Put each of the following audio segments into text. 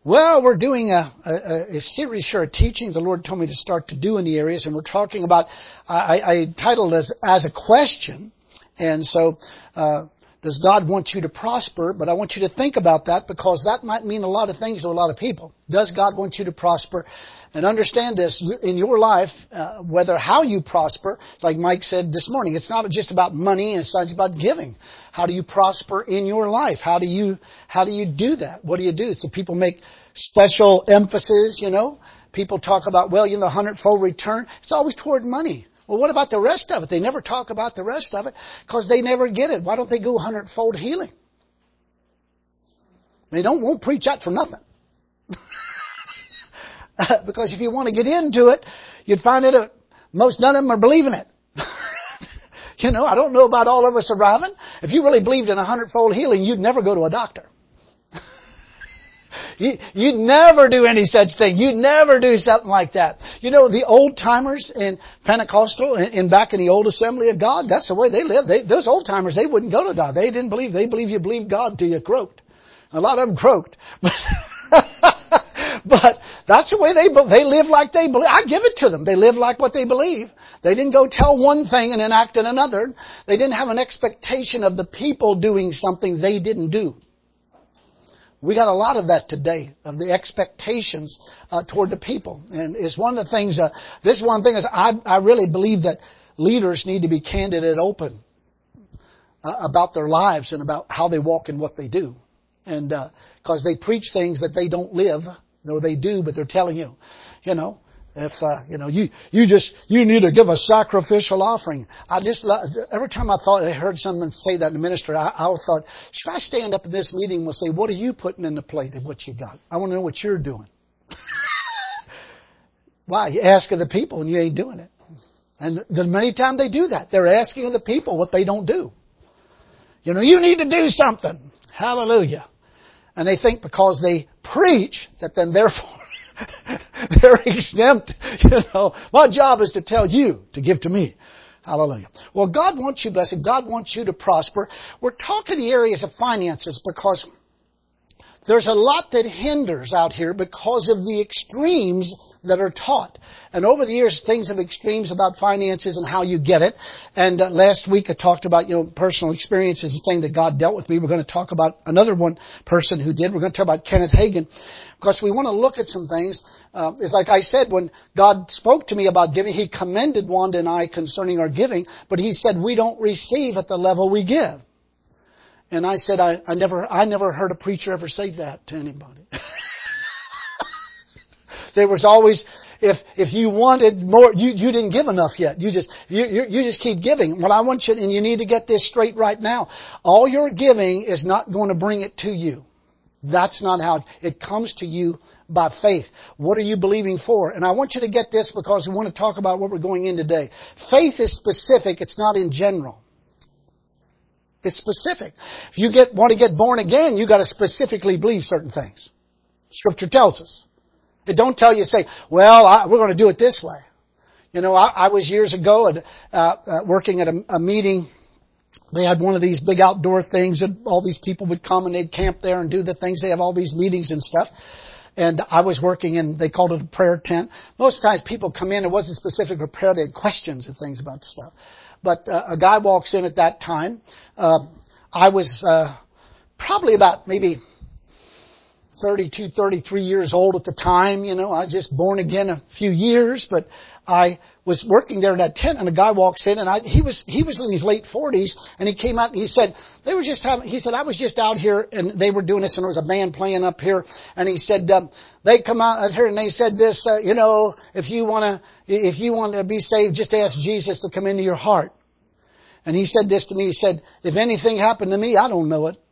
Well, we're doing a series here, a teaching the Lord told me to start to do in the areas, and we're talking about, I titled as a question. And so, does God want you to prosper? But I want you to think about that, because that might mean a lot of things to a lot of people. Does God want you to prosper? And understand this, in your life, whether how you prosper, like Mike said this morning, it's not just about money, and it's not just about giving. How do you prosper in your life? How do you do that? What do you do? So people make special emphasis, People talk about, 100-fold return. It's always toward money. Well, what about the rest of it? They never talk about the rest of it because they never get it. Why don't they go 100-fold healing? They won't preach that for nothing. Because if you want to get into it, you'd find that none of them are believing it. I don't know about all of us arriving. If you really believed in 100-fold healing, you'd never go to a doctor. You'd never do any such thing. You'd never do something like that. The old timers in Pentecostal and back in the old Assembly of God, that's the way they lived. Those old timers, they wouldn't go to God. They didn't believe. They believed you believed God till you croaked. A lot of them croaked. But that's the way they live like they believe. I give it to them. They live like what they believe. They didn't go tell one thing and then act in another. They didn't have an expectation of the people doing something they didn't do. We got a lot of that today, of the expectations toward the people. And it's one of the things, this one thing is I really believe that leaders need to be candid and open about their lives and about how they walk and what they do. And because they preach things that they don't live. No, they do, but they're telling you, if, you need to give a sacrificial offering. Every time I heard someone say that in the ministry, I thought, should I stand up in this meeting and say, what are you putting in the plate of what you got? I want to know what you're doing. Why? You ask of the people and you ain't doing it. And many times they do that. They're asking of the people what they don't do. You need to do something. Hallelujah. And they think because they preach that then therefore they're exempt. My job is to tell you to give to me. Hallelujah. Well, God wants you blessed. God wants you to prosper. We're talking the areas of finances because there's a lot that hinders out here because of the extremes that are taught. And over the years, things of extremes about finances and how you get it. And last week I talked about, personal experiences and thing that God dealt with me. We're going to talk about another one person who did. We're going to talk about Kenneth Hagin because we want to look at some things. It's like I said, when God spoke to me about giving, He commended Wanda and I concerning our giving, but He said we don't receive at the level we give. And I said, I never heard a preacher ever say that to anybody. There was always, if you wanted more, you didn't give enough yet. You just keep giving. Well, I want you, and you need to get this straight right now. All your giving is not going to bring it to you. That's not how it comes to you by faith. What are you believing for? And I want you to get this because we want to talk about what we're going in today. Faith is specific. It's not in general. It's specific. If you want to get born again, you got to specifically believe certain things. Scripture tells us. It don't tell you, say, we're going to do it this way. I was years ago working at a meeting. They had one of these big outdoor things and all these people would come and they'd camp there and do the things. They have all these meetings and stuff. And I was working in, they called it a prayer tent. Most times people come in, it wasn't specific for prayer. They had questions and things about the stuff. But a guy walks in at that time. I was probably about maybe 32, 33 years old at the time. I was just born again a few years, but I was working there in that tent and a guy walks in and he was in his late 40s and he came out and he said, I was just out here and they were doing this and there was a band playing up here and he said, they come out here and they said this, if you want to be saved, just ask Jesus to come into your heart. And he said this to me, he said, if anything happened to me, I don't know it.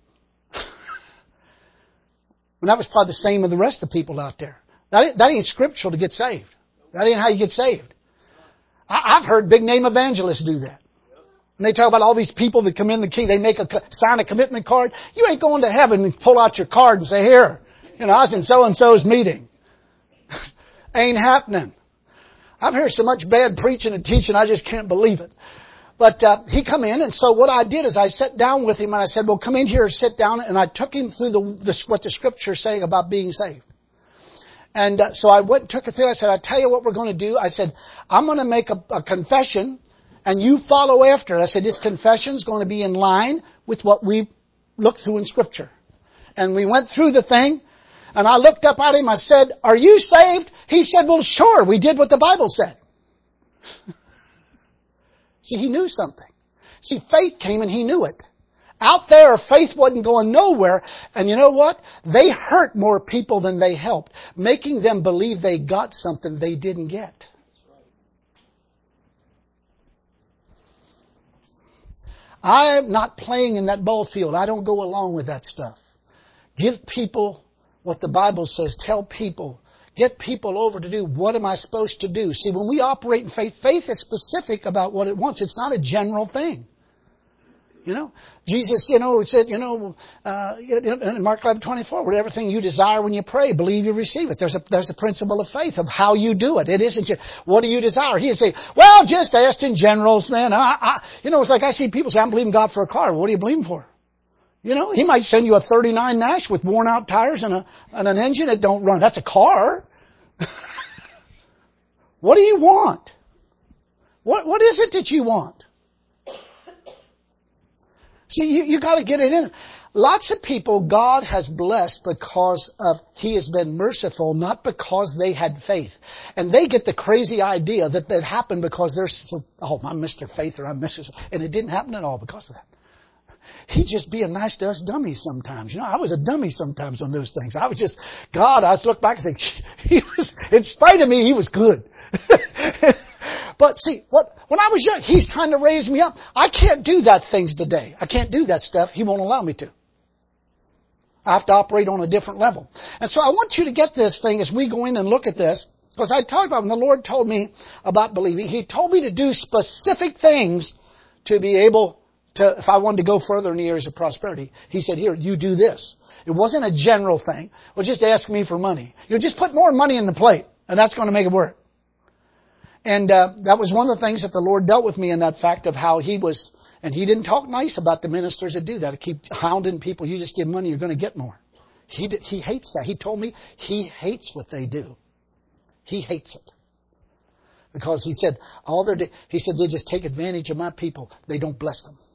And that was probably the same with the rest of the people out there. That ain't scriptural to get saved. That ain't how you get saved. I've heard big name evangelists do that. And they talk about all these people that come in the key, they sign a commitment card. You ain't going to heaven and pull out your card and say, here, I was in so-and-so's meeting. Ain't happening. I've heard so much bad preaching and teaching, I just can't believe it. But he come in, and so what I did is I sat down with him, and I said, well, come in here and sit down, and I took him through what the Scripture is saying about being saved. And so I went and took it through. I said, I tell you what we're going to do. I said, I'm going to make a confession and you follow after. I said, this confession is going to be in line with what we looked through in Scripture. And we went through the thing and I looked up at him. I said, are you saved? He said, well, sure. We did what the Bible said. See, he knew something. See, faith came and he knew it. Out there, faith wasn't going nowhere. And you know what? They hurt more people than they helped, making them believe they got something they didn't get. I'm not playing in that ball field. I don't go along with that stuff. Give people what the Bible says. Tell people. Get people over to do what am I supposed to do. See, when we operate in faith, faith is specific about what it wants. It's not a general thing. You know, Jesus, said, in Mark 11:24, whatever thing you desire when you pray, believe you receive it. There's a principle of faith of how you do it. It isn't just, what do you desire? He would say, well, just ask in generals, man. It's like I see people say, I'm believing God for a car. What are you believing for? He might send you a 39 Nash with worn out tires and an engine that don't run. That's a car. What do you want? What is it that you want? See, you got to get it in. Lots of people God has blessed because of He has been merciful, not because they had faith. And they get the crazy idea that that happened because they're so, I'm Mr. Faith or I'm Mrs. And it didn't happen at all because of that. He's just being nice to us dummies sometimes. I was a dummy sometimes on those things. I was look back and think, in spite of me, He was good. But see, when I was young, He's trying to raise me up. I can't do that things today. I can't do that stuff. He won't allow me to. I have to operate on a different level. And so I want you to get this thing as we go in and look at this. Because I talked about when the Lord told me about believing, He told me to do specific things to be able to, if I wanted to go further in the areas of prosperity. He said, here, you do this. It wasn't a general thing. Well, just ask me for money. Just put more money in the plate, and that's going to make it work. And that was one of the things that the Lord dealt with me in that fact of how He was, and He didn't talk nice about the ministers that do that, to keep hounding people. You just give money, you're going to get more. He hates that. He told me He hates what they do. He hates it. Because He said, they just take advantage of my people. They don't bless them.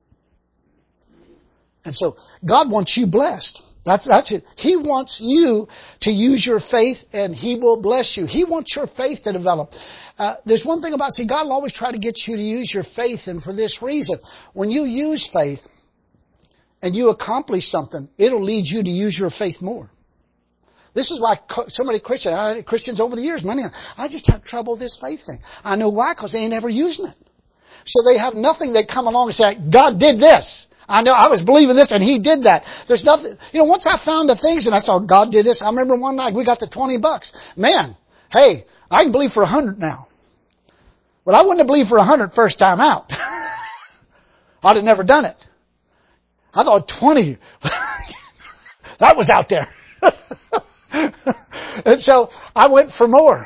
And so God wants you blessed. That's it. He wants you to use your faith and He will bless you. He wants your faith to develop. There's one thing about, God will always try to get you to use your faith, and for this reason, when you use faith and you accomplish something, it'll lead you to use your faith more. This is why so many Christians over the years, I just have trouble with this faith thing. I know why, because they ain't ever using it. So they have nothing. They come along and say, God did this. I know I was believing this and He did that. There's nothing, once I found the things and I saw God did this, I remember one night we got the $20. Man, hey, I can believe for 100 now. But I wouldn't have believed for 100 first time out. I'd have never done it. I thought 20, that was out there. And so I went for more,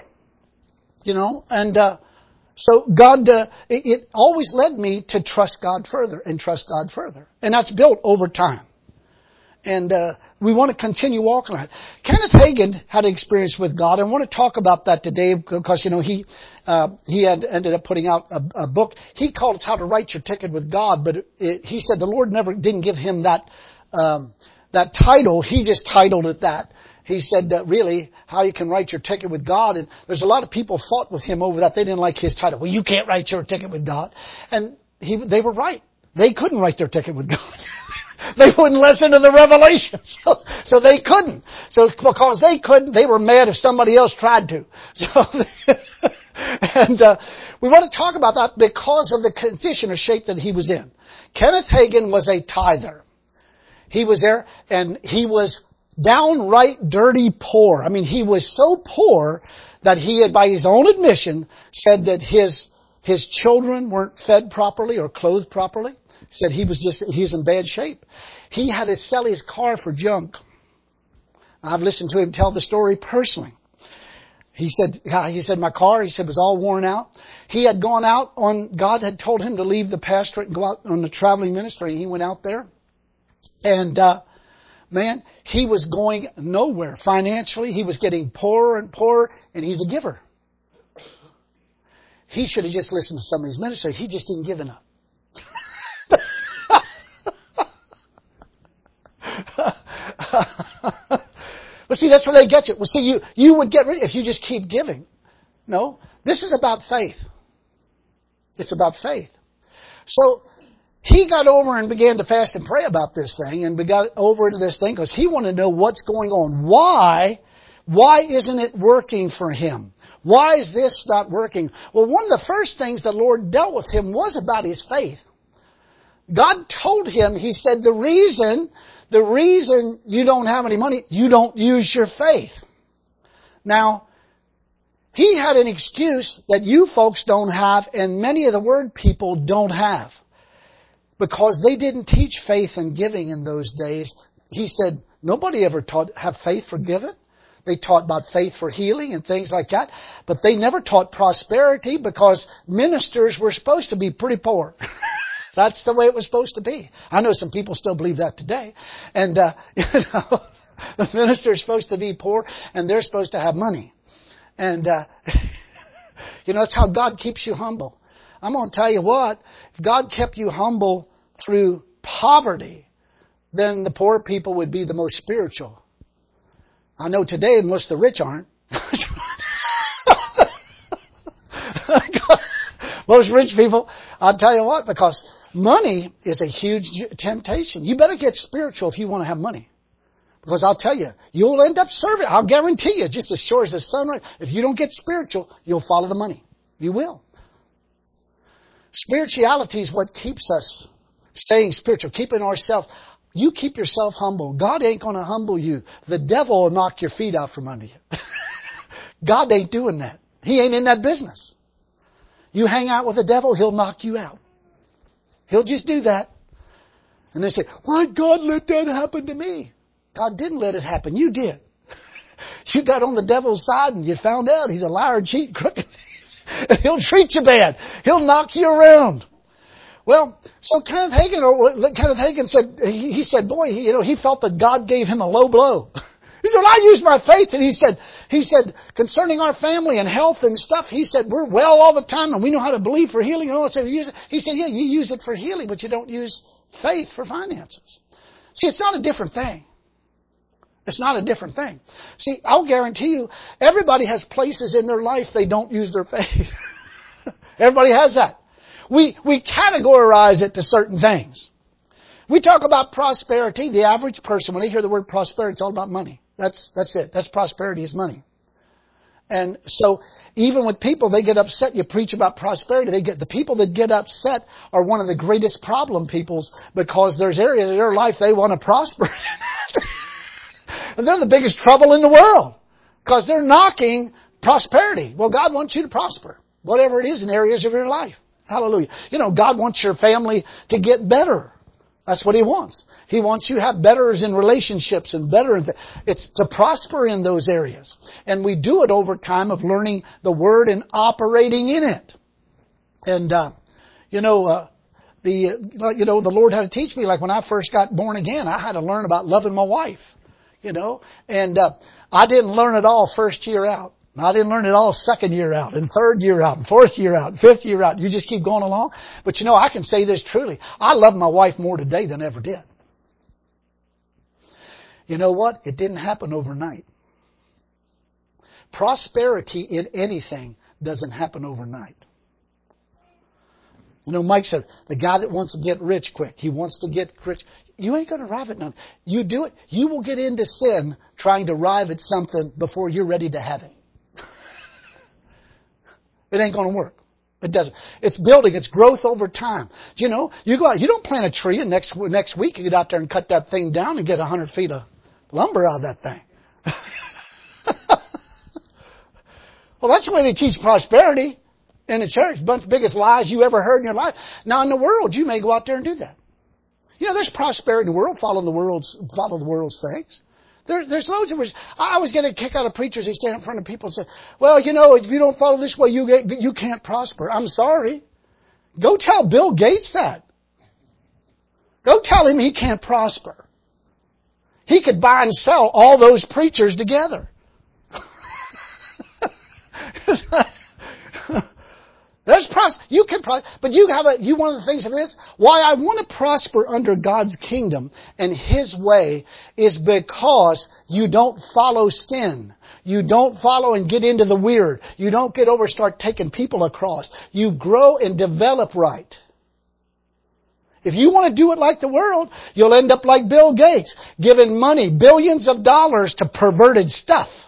so God, it always led me to trust God further and trust God further. And that's built over time. And we want to continue walking on it. Kenneth Hagin had an experience with God. I want to talk about that today because, he had ended up putting out a book. He called it How to Write Your Ticket with God, but he said the Lord didn't give him that title. He just titled it that. He said that really how you can write your ticket with God. And there's a lot of people fought with him over that. They didn't like his title. Well, you can't write your ticket with God. And they were right. They couldn't write their ticket with God. They wouldn't listen to the revelation. So they couldn't. So because they couldn't, they were mad if somebody else tried to. So, and we want to talk about that because of the condition or shape that he was in. Kenneth Hagin was a tither. He was there and he was downright dirty poor. I mean, he was so poor that he had, by his own admission, said that his children weren't fed properly or clothed properly. Said he was in bad shape. He had to sell his car for junk. I've listened to him tell the story personally. He said my car, was all worn out. He had gone out God had told him to leave the pastorate and go out on the traveling ministry. He went out there and, man, he was going nowhere. Financially, he was getting poorer and poorer, and he's a giver. He should have just listened to some of his ministers. He just didn't give enough. But see, that's where they get you. Well, see, you would get rid if you just keep giving. No, this is about faith. It's about faith. So he got over and began to fast and pray about this thing, and we got over into this thing because he wanted to know what's going on. Why isn't it working for him? Why is this not working? Well, one of the first things the Lord dealt with him was about his faith. God told him, He said, the reason you don't have any money, you don't use your faith. Now, he had an excuse that you folks don't have, and many of the Word people don't have. Because they didn't teach faith and giving in those days. He said, nobody ever taught have faith for giving. They taught about faith for healing and things like that. But they never taught prosperity because ministers were supposed to be pretty poor. That's the way it was supposed to be. I know some people still believe that today. And, the minister's supposed to be poor and they're supposed to have money. And, that's how God keeps you humble. I'm going to tell you what, if God kept you humble through poverty, then the poor people would be the most spiritual. I know today most of the rich aren't. Most rich people, I'll tell you what, because money is a huge temptation. You better get spiritual if you want to have money. Because I'll tell you, you'll end up serving. I'll guarantee you, just as sure as the sun rises, if you don't get spiritual, you'll follow the money. You will. Spirituality is what keeps us staying spiritual, keeping ourselves. You keep yourself humble. God ain't going to humble you. The devil will knock your feet out from under you. God ain't doing that. He ain't in that business. You hang out with the devil, he'll knock you out. He'll just do that. And they say, why'd God let that happen to me? God didn't let it happen. You did. You got on the devil's side and you found out he's a liar, cheat, crooked. He'll treat you bad. He'll knock you around. Well, so Kenneth Hagin said, he said, boy, he felt that God gave him a low blow. He said, well, I used my faith. And he said, concerning our family and health and stuff, he said, we're well all the time and we know how to believe for healing and all that. He said, yeah, you use it for healing, but you don't use faith for finances. See, it's not a different thing. It's not a different thing. See, I'll guarantee you, everybody has places in their life they don't use their faith. Everybody has that. We categorize it to certain things. We talk about prosperity. The average person, when they hear the word prosperity, it's all about money. That's it. That's prosperity is money. And so, even with people, they get upset. You preach about prosperity. The people that get upset are one of the greatest problem peoples because there's areas of their life they want to prosper. And they're the biggest trouble in the world because they're knocking prosperity. Well, God wants you to prosper, whatever it is in areas of your life. Hallelujah. God wants your family to get better. That's what He wants. He wants you to have betters in relationships and better. It's to prosper in those areas. And we do it over time of learning the Word and operating in it. And, the Lord had to teach me, like when I first got born again, I had to learn about loving my wife. And I didn't learn it all first year out. I didn't learn it all second year out, and third year out, and fourth year out, and fifth year out. You just keep going along. But I can say this truly. I love my wife more today than I ever did. You know what? It didn't happen overnight. Prosperity in anything doesn't happen overnight. Mike said, the guy that wants to get rich quick, he wants to get rich. You ain't going to arrive at none. You do it. You will get into sin trying to arrive at something before you're ready to have it. It ain't going to work. It doesn't. It's building. It's growth over time. You go out, you don't plant a tree and next week you get out there and cut that thing down and get 100 feet of lumber out of that thing. Well, that's the way they teach prosperity in the church. Bunch of biggest lies you ever heard in your life. Now in the world, you may go out there and do that. There's prosperity in the world. Follow the world's things. There's loads of. I always get a kick out of preachers. They stand in front of people and say, "Well, if you don't follow this way, you can't prosper." I'm sorry. Go tell Bill Gates that. Go tell him he can't prosper. He could buy and sell all those preachers together. You can but one of the things of this, why I want to prosper under God's kingdom and His way is because you don't follow sin. You don't follow and get into the weird. You don't get over and start taking people across. You grow and develop right. If you want to do it like the world, you'll end up like Bill Gates, giving money, billions of dollars to perverted stuff.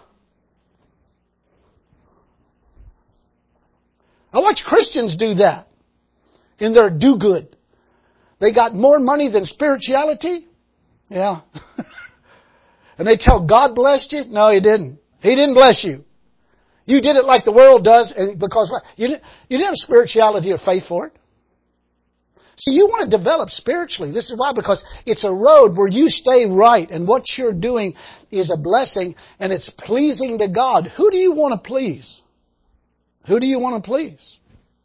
I watch Christians do that in their do-good. They got more money than spirituality. Yeah. And they tell God blessed you. No, He didn't. He didn't bless you. You did it like the world does, and because you didn't have spirituality or faith for it. See, you want to develop spiritually. This is why, because it's a road where you stay right, and what you're doing is a blessing, and it's pleasing to God. Who do you want to please? Who do you want to please?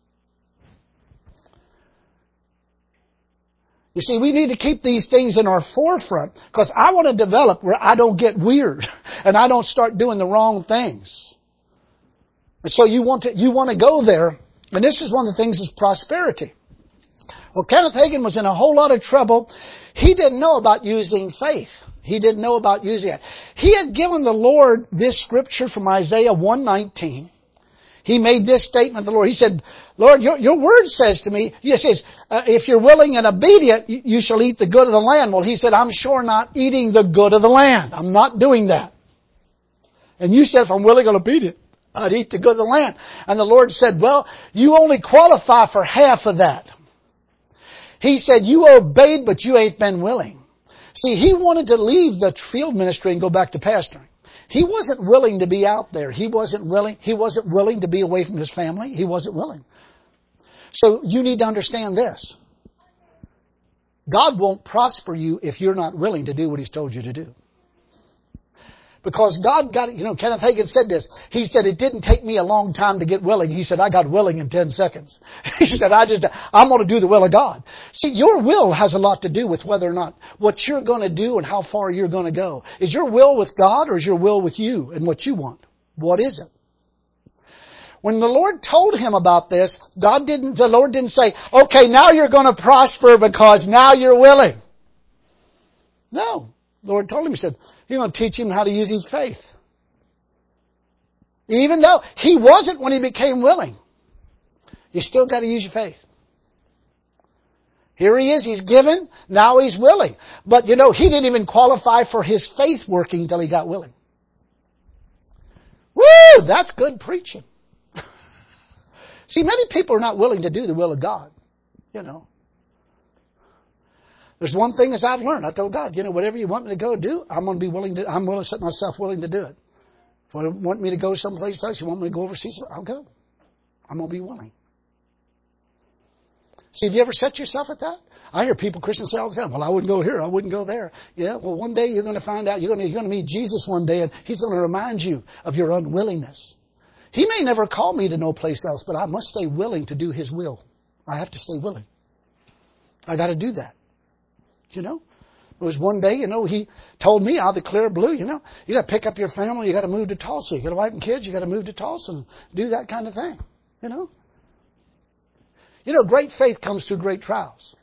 You see, we need to keep these things in our forefront because I want to develop where I don't get weird and I don't start doing the wrong things. And so you want to go there, and this is one of the things is prosperity. Well, Kenneth Hagin was in a whole lot of trouble. He didn't know about using faith. He didn't know about using it. He had given the Lord this scripture from Isaiah 1:19. He made this statement to the Lord. He said, Lord, your word says to me, it says, if you're willing and obedient, you shall eat the good of the land. Well, He said, I'm sure not eating the good of the land. I'm not doing that. And you said, if I'm willing and obedient, I'd eat the good of the land. And the Lord said, well, you only qualify for half of that. He said, you obeyed, but you ain't been willing. See, he wanted to leave the field ministry and go back to pastoring. He wasn't willing to be out there. He wasn't willing to be away from his family. He wasn't willing. So you need to understand this. God won't prosper you if you're not willing to do what He's told you to do. Because God got it. Kenneth Hagin said this. He said, it didn't take me a long time to get willing. He said, I got willing in 10 seconds. He said, I'm going to do the will of God. See, your will has a lot to do with whether or not what you're going to do and how far you're going to go. Is your will with God or is your will with you and what you want? What is it? When the Lord told him about this, the Lord didn't say, okay, now you're going to prosper because now you're willing. No. The Lord told him, He said, you're going to teach him how to use his faith. Even though he wasn't when he became willing. You still got to use your faith. Here he is, he's given, now he's willing. But he didn't even qualify for his faith working until he got willing. Woo! That's good preaching. See, many people are not willing to do the will of God. There's one thing as I've learned. I told God, whatever you want me to go do, I'm willing to set myself willing to do it. If you want me to go someplace else, you want me to go overseas, I'll go. I'm going to be willing. See, have you ever set yourself at that? I hear Christians say all the time, well, I wouldn't go here, I wouldn't go there. Yeah, well, one day you're going to find out, you're going to meet Jesus one day, and He's going to remind you of your unwillingness. He may never call me to no place else, but I must stay willing to do His will. I have to stay willing. I got to do that. There was one day, He told me out of the clear blue, you got to pick up your family, you got to move to Tulsa. You got a wife and kids, you got to move to Tulsa and do that kind of thing. Great faith comes through great trials.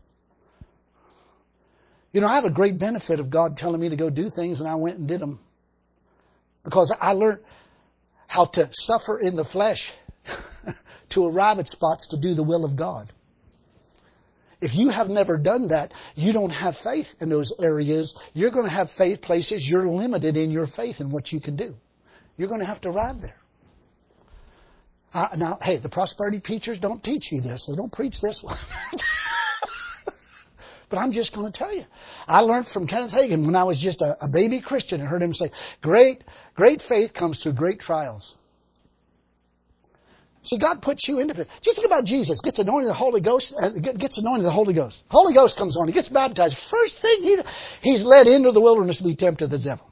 I have a great benefit of God telling me to go do things, and I went and did them. Because I learned how to suffer in the flesh to arrive at spots to do the will of God. If you have never done that, you don't have faith in those areas. You're going to have faith places you're limited in your faith and what you can do. You're going to have to arrive there. Now, hey, the prosperity preachers don't teach you this. They don't preach this one. But I'm just going to tell you. I learned from Kenneth Hagin when I was just a baby Christian and heard him say, great faith comes through great trials. See, God puts you into it. Just think about Jesus. Gets anointed with the Holy Ghost. Holy Ghost comes on. He gets baptized. First thing, he's led into the wilderness to be tempted of the devil.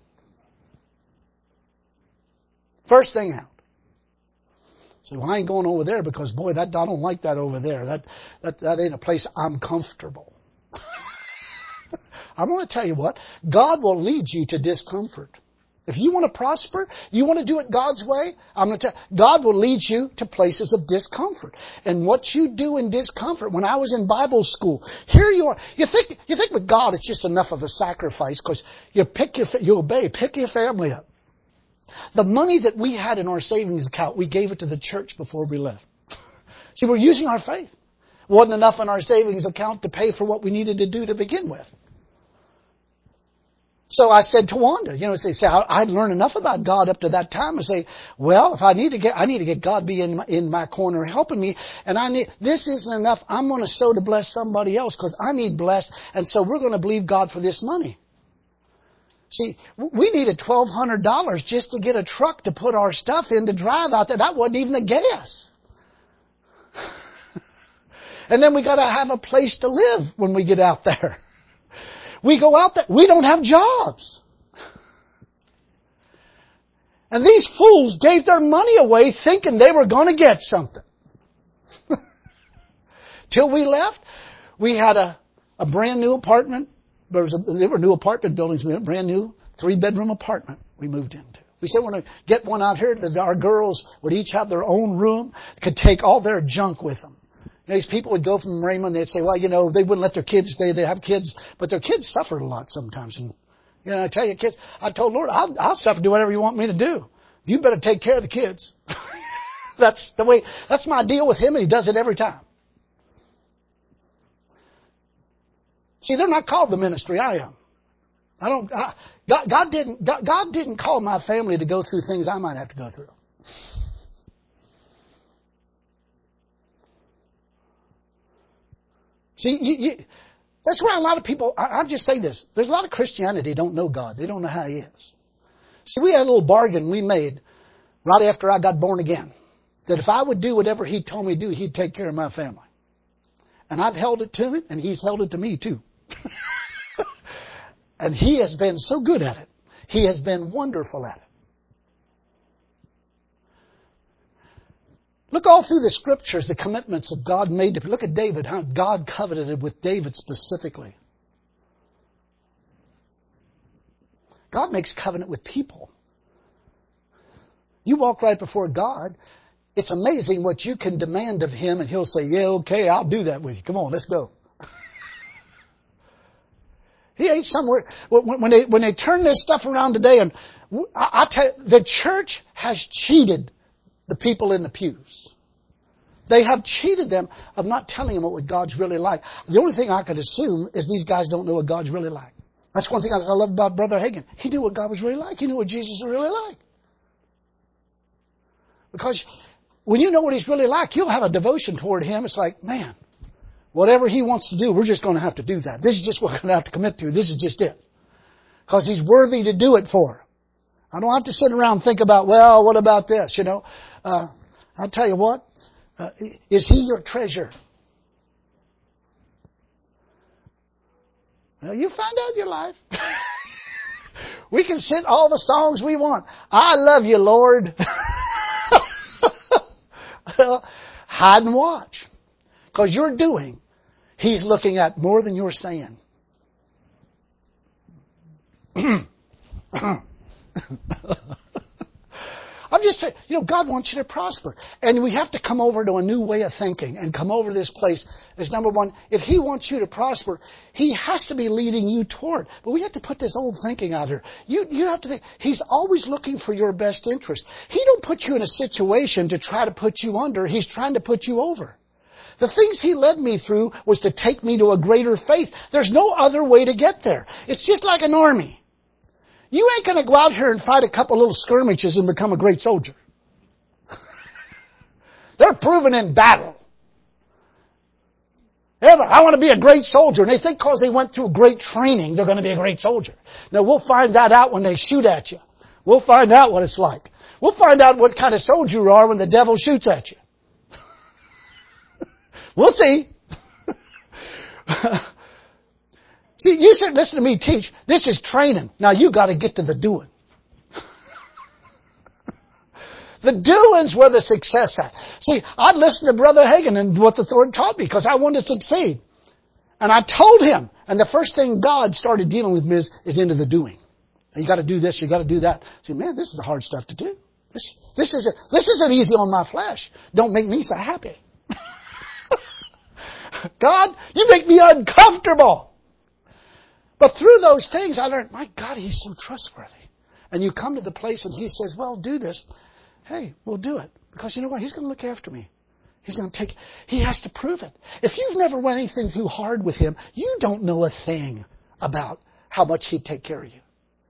First thing out. So I ain't going over there because, boy, I don't like that over there. That ain't a place I'm comfortable. I'm going to tell you what, God will lead you to discomfort. If you want to prosper, you want to do it God's way, I'm going to tell you, God will lead you to places of discomfort. And what you do in discomfort, when I was in Bible school, here you are. You think with God it's just enough of a sacrifice because you obey, pick your family up. The money that we had in our savings account, we gave it to the church before we left. See, we're using our faith. Wasn't enough in our savings account to pay for what we needed to do to begin with. So I said to Wanda, say, I'd learned enough about God up to that time and say, well, if I need to get God be in my corner helping me, and this isn't enough, I'm going to sow to bless somebody else because I need blessed, and so we're going to believe God for this money. See, we needed $1,200 just to get a truck to put our stuff in to drive out there. That wasn't even the gas. And then we got to have a place to live when we get out there. We go out there, we don't have jobs. And these fools gave their money away thinking they were going to get something. Till we left, we had a brand new apartment. There were new apartment buildings. We had a brand new 3-bedroom apartment we moved into. We said we're going to get one out here that our girls would each have their own room, could take all their junk with them. These people would go from Raymond, they'd say, well, they wouldn't let their kids stay. They have kids, but their kids suffered a lot sometimes. And, I tell you, kids, I told Lord, I'll suffer, do whatever you want me to do. You better take care of the kids. That's my deal with him, and he does it every time. See, they're not called the ministry, I am. God didn't call my family to go through things I might have to go through. See, that's why a lot of people, I'll just say this. There's a lot of Christianity that don't know God. They don't know how He is. See, we had a little bargain we made right after I got born again. That if I would do whatever He told me to do, He'd take care of my family. And I've held it to Him, and He's held it to me too. And He has been so good at it. He has been wonderful at it. Look all through the scriptures, the commitments that God made to people. Look at David, how God covenanted with David specifically. God makes covenant with people. You walk right before God, it's amazing what you can demand of Him, and He'll say, yeah, okay, I'll do that with you. Come on, let's go. He ain't somewhere. When they turn this stuff around today, and I tell you, the church has cheated the people in the pews. They have cheated them of not telling them what God's really like. The only thing I could assume is these guys don't know what God's really like. That's one thing I love about Brother Hagin. He knew what God was really like. He knew what Jesus was really like. Because when you know what He's really like, you'll have a devotion toward Him. It's like, man, whatever He wants to do, we're just going to have to do that. This is just what we're going to have to commit to. This is just it. Because He's worthy to do it for. I don't have to sit around and think about, well, what about this? I'll tell you what. Is He your treasure? Well, you find out in your life. We can sing all the songs we want. I love you, Lord. Well, hide and watch. Because you're doing, He's looking at more than you're saying. I'm just saying, God wants you to prosper. And we have to come over to a new way of thinking and come over to this place as number one. If He wants you to prosper, He has to be leading you toward. But we have to put this old thinking out here. You have to think, He's always looking for your best interest. He don't put you in a situation to try to put you under. He's trying to put you over. The things He led me through was to take me to a greater faith. There's no other way to get there. It's just like an army. You ain't going to go out here and fight a couple little skirmishes and become a great soldier. They're proven in battle. I want to be a great soldier. And they think because they went through great training, they're going to be a great soldier. Now, we'll find that out when they shoot at you. We'll find out what it's like. We'll find out what kind of soldier you are when the devil shoots at you. We'll see. See, you should listen to me teach. This is training. Now you got to get to the doing. The doing's where the success at. See, I listened to Brother Hagin and what the Lord taught me because I wanted to succeed. And I told him, And the first thing God started dealing with me is into the doing. You got to do this, you got to do that. See, man, this is the hard stuff to do. This isn't easy on my flesh. Don't make me so happy. God, you make me uncomfortable. But through those things, I learned, my God, He's so trustworthy. And you come to the place and He says, well, do this. Hey, we'll do it. Because you know what? He's going to look after me. He has to prove it. If you've never went anything too hard with Him, you don't know a thing about how much He'd take care of you.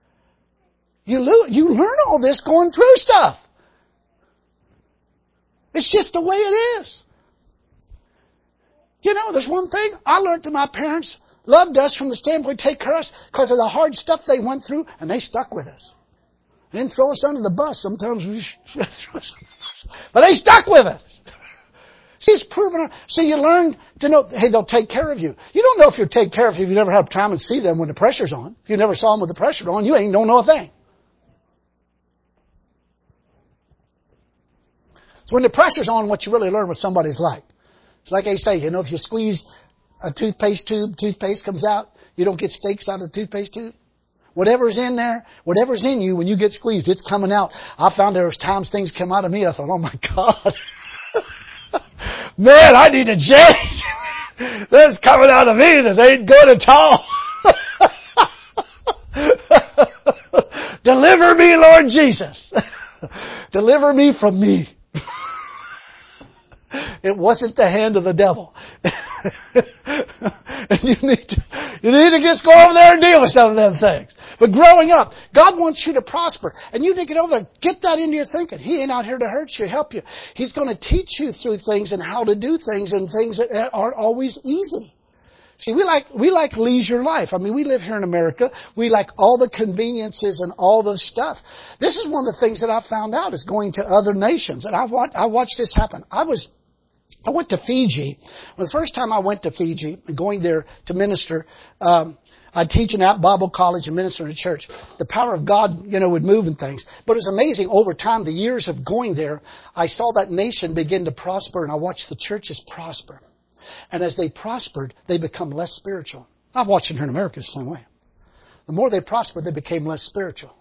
You learn all this going through stuff. It's just the way it is. You know, there's one thing I learned that my parents loved us from the standpoint take care of us because of the hard stuff they went through, and they stuck with us. They didn't throw us under the bus. Sometimes we throw us under the bus. But they stuck with us. See, it's proven. So you learn to know, hey, they'll take care of you. You don't know if you'll take care of you if you never have time to see them when the pressure's on. If you never saw them with the pressure on, you don't know a thing. So when the pressure's on, what you really learn what somebody's like. It's like they say, you know, if you squeeze a toothpaste tube, toothpaste comes out, you don't get steaks out of the toothpaste tube. Whatever's in there, whatever's in you, when you get squeezed, it's coming out. I found there was times things come out of me, I thought, oh my God. Man, I need to change. This coming out of me that ain't good at all. Deliver me, Lord Jesus. Deliver me from me. It wasn't the hand of the devil. And you need to just go over there and deal with some of them things. But growing up, God wants you to prosper. And you need to get over there. Get that into your thinking. He ain't out here to hurt you, help you. He's going to teach you through things and how to do things and things that aren't always easy. See, we like leisure life. I mean, we live here in America. We like all the conveniences and all the stuff. This is one of the things that I found out is going to other nations. And I watched this happen. I went to Fiji. Well, the first time I went to Fiji, going there to minister, I'd teach in that Bible college and minister in a church. The power of God, would move in things. But it was amazing. Over time, the years of going there, I saw that nation begin to prosper, and I watched the churches prosper. And as they prospered, they become less spiritual. I've watched it here in America the same way. The more they prospered, they became less spiritual.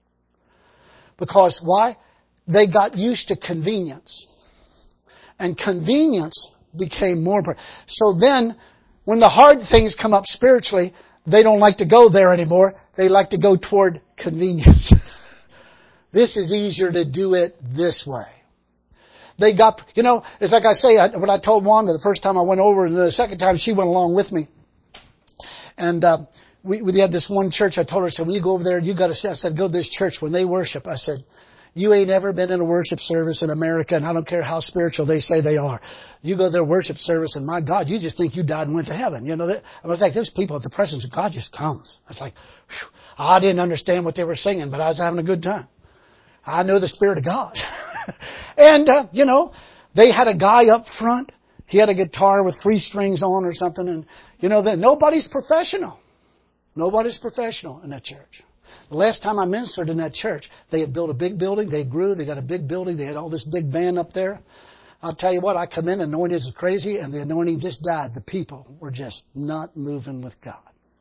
Because why? They got used to convenience. And convenience became more important. So then, when the hard things come up spiritually, they don't like to go there anymore. They like to go toward convenience. This is easier to do it this way. They got, it's like I say, when I told Wanda the first time I went over, and the second time she went along with me. And we had this one church. I told her, I said, when you go over there, you got to, I said, go to this church. When they worship, I said, you ain't ever been in a worship service in America, and I don't care how spiritual they say they are. You go to their worship service, and my God, you just think you died and went to heaven. I was like, those people, the presence of God just comes. I was like, whew, I didn't understand what they were singing, but I was having a good time. I know the Spirit of God. And, they had a guy up front. He had a guitar with 3 strings on or something. And, that nobody's professional. Nobody's professional in that church. The last time I ministered in that church, they had built a big building. They grew. They got a big building. They had all this big band up there. I'll tell you what, I come in, anointing is crazy, and the anointing just died. The people were just not moving with God.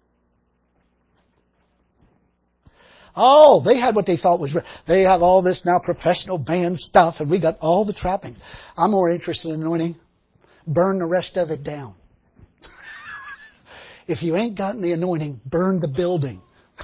Oh, they had what they thought was, they have all this now professional band stuff, and we got all the trappings. I'm more interested in anointing. Burn the rest of it down. If you ain't gotten the anointing, burn the building.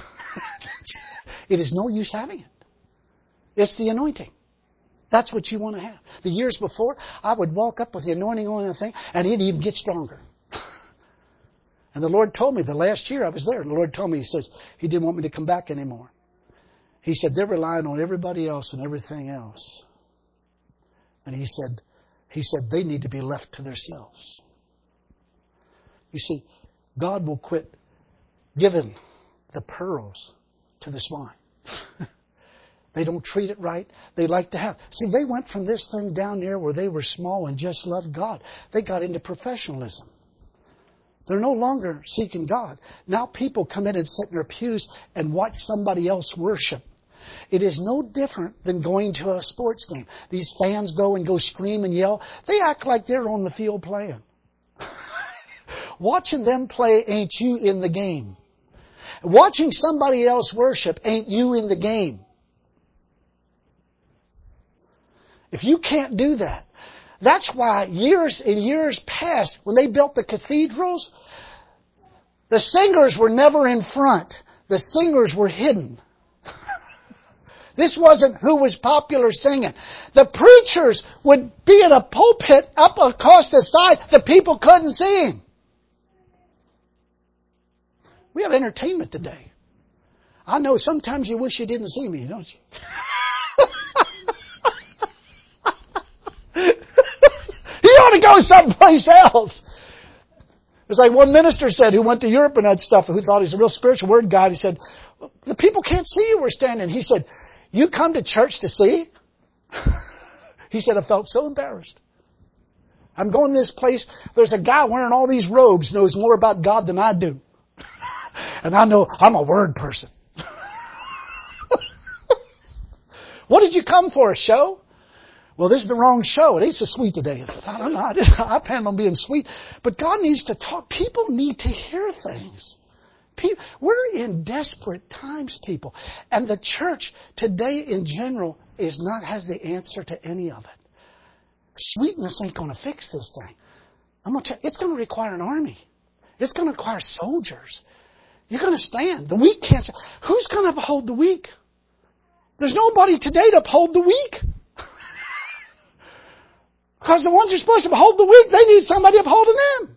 It is no use having it. It's the anointing. That's what you want to have. The years before, I would walk up with the anointing on the thing, and it'd even get stronger. And the Lord told me the last year I was there, and the Lord told me, He says, He didn't want me to come back anymore. He said, they're relying on everybody else and everything else. And He said, they need to be left to themselves. You see, God will quit giving the pearls to the swine. They don't treat it right. They like to have. See, they went from this thing down there where they were small and just loved God. They got into professionalism. They're no longer seeking God. Now people come in and sit in their pews and watch somebody else worship. It is no different than going to a sports game. These fans go scream and yell. They act like they're on the field playing. Watching them play ain't you in the game. Watching somebody else worship ain't you in the game. If you can't do that, that's why years and years past, when they built the cathedrals, the singers were never in front. The singers were hidden. This wasn't who was popular singing. The preachers would be in a pulpit up across the side. The people couldn't see him. We have entertainment today. I know sometimes you wish you didn't see me, don't you? You ought to go someplace else. It's like one minister said who went to Europe and that stuff, who thought he was a real spiritual word guy. He said, the people can't see you. We're standing. He said, you come to church to see? He said, I felt so embarrassed. I'm going to this place. There's a guy wearing all these robes, knows more about God than I do. And I know I'm a word person. What did you come for, a show? Well, this is the wrong show. It ain't so sweet today. I don't know. I plan on being sweet. But God needs to talk. People need to hear things. We're in desperate times, people. And the church today in general has the answer to any of it. Sweetness ain't going to fix this thing. I'm going to tell you, it's going to require an army. It's going to require soldiers. You're going to stand. The weak can't stand. Who's going to uphold the weak? There's nobody today to uphold the weak. Because the ones who are supposed to uphold the weak, they need somebody upholding them.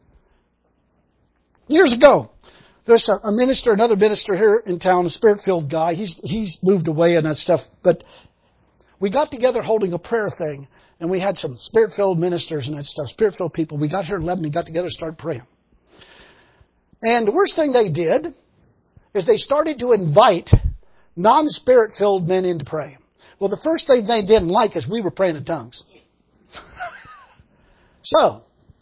Years ago, there's another minister here in town, a Spirit-filled guy. He's moved away and that stuff. But we got together holding a prayer thing, and we had some Spirit-filled ministers and that stuff, Spirit-filled people. We got here in Lebanon, got together and started praying. And the worst thing they did is they started to invite non-Spirit-filled men in to pray. Well, the first thing they didn't like is we were praying in tongues. So,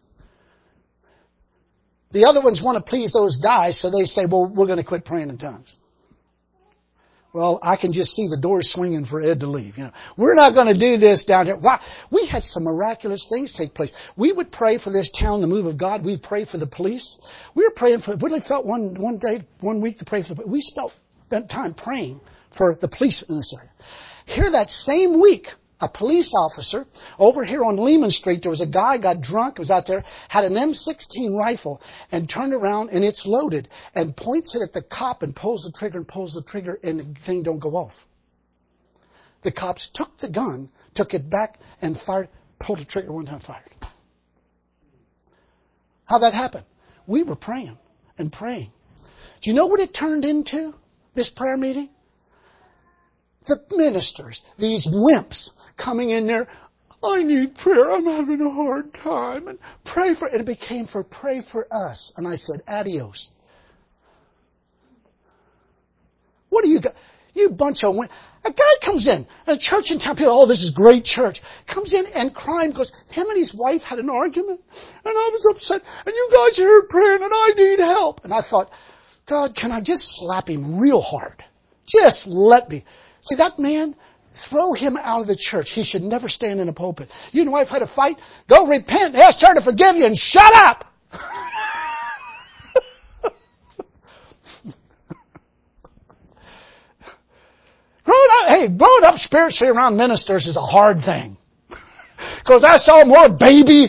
the other ones want to please those guys, so they say, well, we're going to quit praying in tongues. Well, I can just see the doors swinging for Ed to leave. We're not going to do this down here. Why? We had some miraculous things take place. We would pray for this town, the move of God. We'd pray for the police. We were praying for, we felt one week to pray for the police. We spent time praying for the police in this area. Here that same week, a police officer over here on Lehman Street, there was a guy got drunk, was out there, had an M16 rifle and turned around and it's loaded and points it at the cop and pulls the trigger and the thing don't go off. The cops took the gun, took it back and fired, pulled the trigger one time, fired. How'd that happen? We were praying and praying. Do you know what it turned into, this prayer meeting? The ministers, these wimps, coming in there, I need prayer, I'm having a hard time, and pray for, and it became for pray for us. And I said, adios. What do you got? You bunch of wimps. A guy comes in, a church in town, people, oh, this is great church. Comes in and crying because him and his wife had an argument, and I was upset, and you guys are here praying, and I need help. And I thought, God, can I just slap him real hard? Just let me. See, that man, throw him out of the church. He should never stand in a pulpit. You and your wife had a fight? Go repent, ask her to forgive you, and shut up! Growing up spiritually around ministers is a hard thing. Because I saw more baby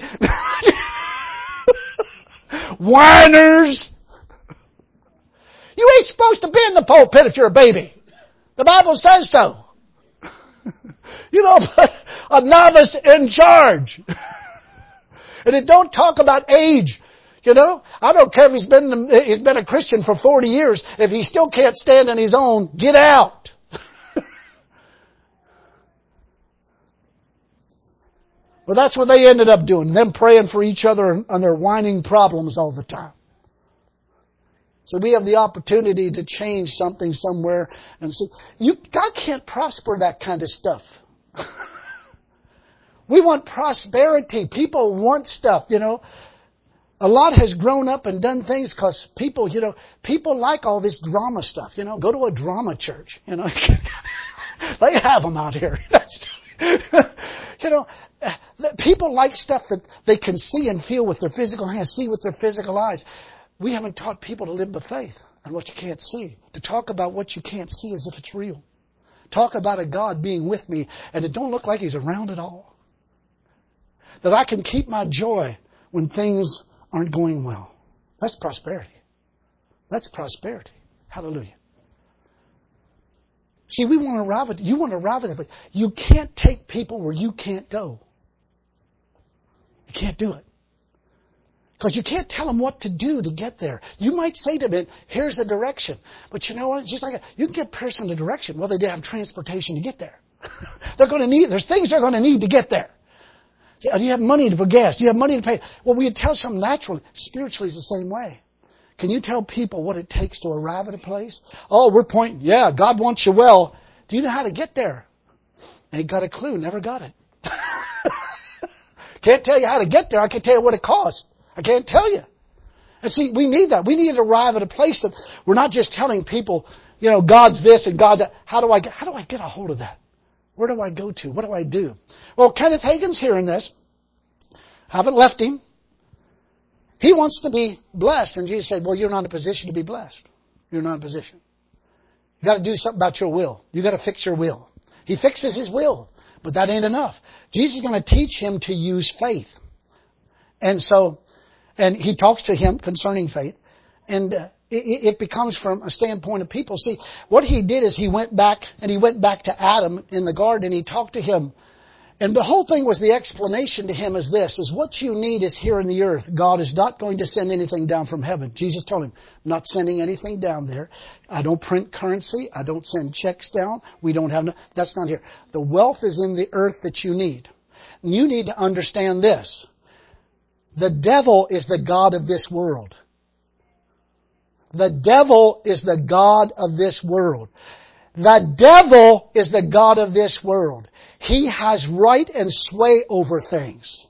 whiners. You ain't supposed to be in the pulpit if you're a baby. The Bible says so. You don't put a novice in charge. And it don't talk about age. I don't care if he's been a Christian for 40 years. If he still can't stand on his own, get out. Well, that's what they ended up doing. Them praying for each other and their whining problems all the time. So we have the opportunity to change something somewhere and see. God can't prosper that kind of stuff. We want prosperity. People want stuff, A lot has grown up and done things because people like all this drama stuff, Go to a drama church, They have them out here. People like stuff that they can see and feel with their physical hands, see with their physical eyes. We haven't taught people to live the faith and what you can't see. To talk about what you can't see as if it's real. Talk about a God being with me and it don't look like He's around at all. That I can keep my joy when things aren't going well. That's prosperity. That's prosperity. Hallelujah. See, you want to arrive at that, but you can't take people where you can't go. You can't do it. Because you can't tell them what to do to get there. You might say to them, here's the direction. But you know what? Just like that, you can give a person the direction. Well, they do have transportation to get there. There's things they're going to need to get there. Do you have money for gas? Do you have money to pay? Well, we tell some naturally. Spiritually, it's the same way. Can you tell people what it takes to arrive at a place? Oh, we're pointing. Yeah, God wants you well. Do you know how to get there? Ain't got a clue. Never got it. Can't tell you how to get there. I can tell you what it costs. I can't tell you. And see, we need that. We need to arrive at a place that we're not just telling people, you know, God's this and God's that. How do I get a hold of that? Where do I go to? What do I do? Well, Kenneth Hagin's hearing this. Haven't left him. He wants to be blessed. And Jesus said, well, you're not in a position to be blessed. You're not in a position. You got to do something about your will. You got to fix your will. He fixes his will, but that ain't enough. Jesus is going to teach him to use faith. And he talks to him concerning faith. And it becomes from a standpoint of people. See, what he did is he went back to Adam in the garden and he talked to him. And the whole thing was the explanation to him is this, is what you need is here in the earth. God is not going to send anything down from heaven. Jesus told him, I'm not sending anything down there. I don't print currency. I don't send checks down. That's not here. The wealth is in the earth that you need. And you need to understand this. The devil is the god of this world. The devil is the god of this world. The devil is the god of this world. He has right and sway over things.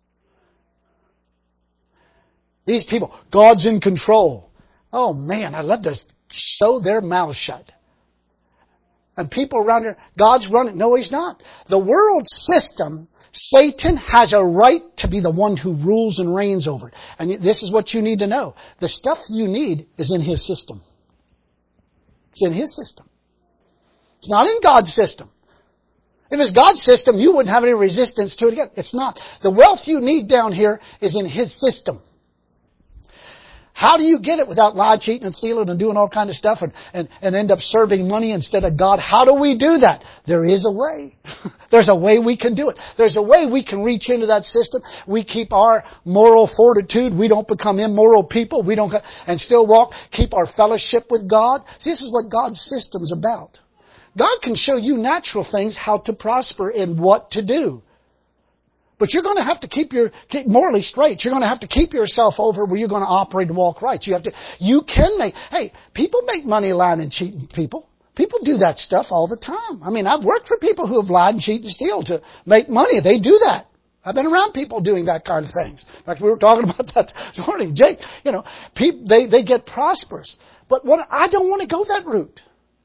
These people, God's in control. Oh man, I'd love to sew their mouths shut. And people around here, God's running. No, He's not. The world system, Satan has a right to be the one who rules and reigns over it. And this is what you need to know. The stuff you need is in his system. It's in his system. It's not in God's system. If it's God's system, you wouldn't have any resistance to it again. It's not. The wealth you need down here is in His system. How do you get it without lying, cheating, and stealing and doing all kind of stuff and end up serving money instead of God? How do we do that? There is a way. There's a way we can do it. There's a way we can reach into that system. We keep our moral fortitude. We don't become immoral people. And still keep our fellowship with God. See, this is what God's system's about. God can show you natural things, how to prosper and what to do. But you're going to have to keep morally straight. You're going to have to keep yourself over where you're going to operate and walk right. People make money lying and cheating people. People do that stuff all the time. I mean, I've worked for people who have lied and cheated and steal to make money. They do that. I've been around people doing that kind of things. In fact, we were talking about that this morning. Jake, they get prosperous. But I don't want to go that route.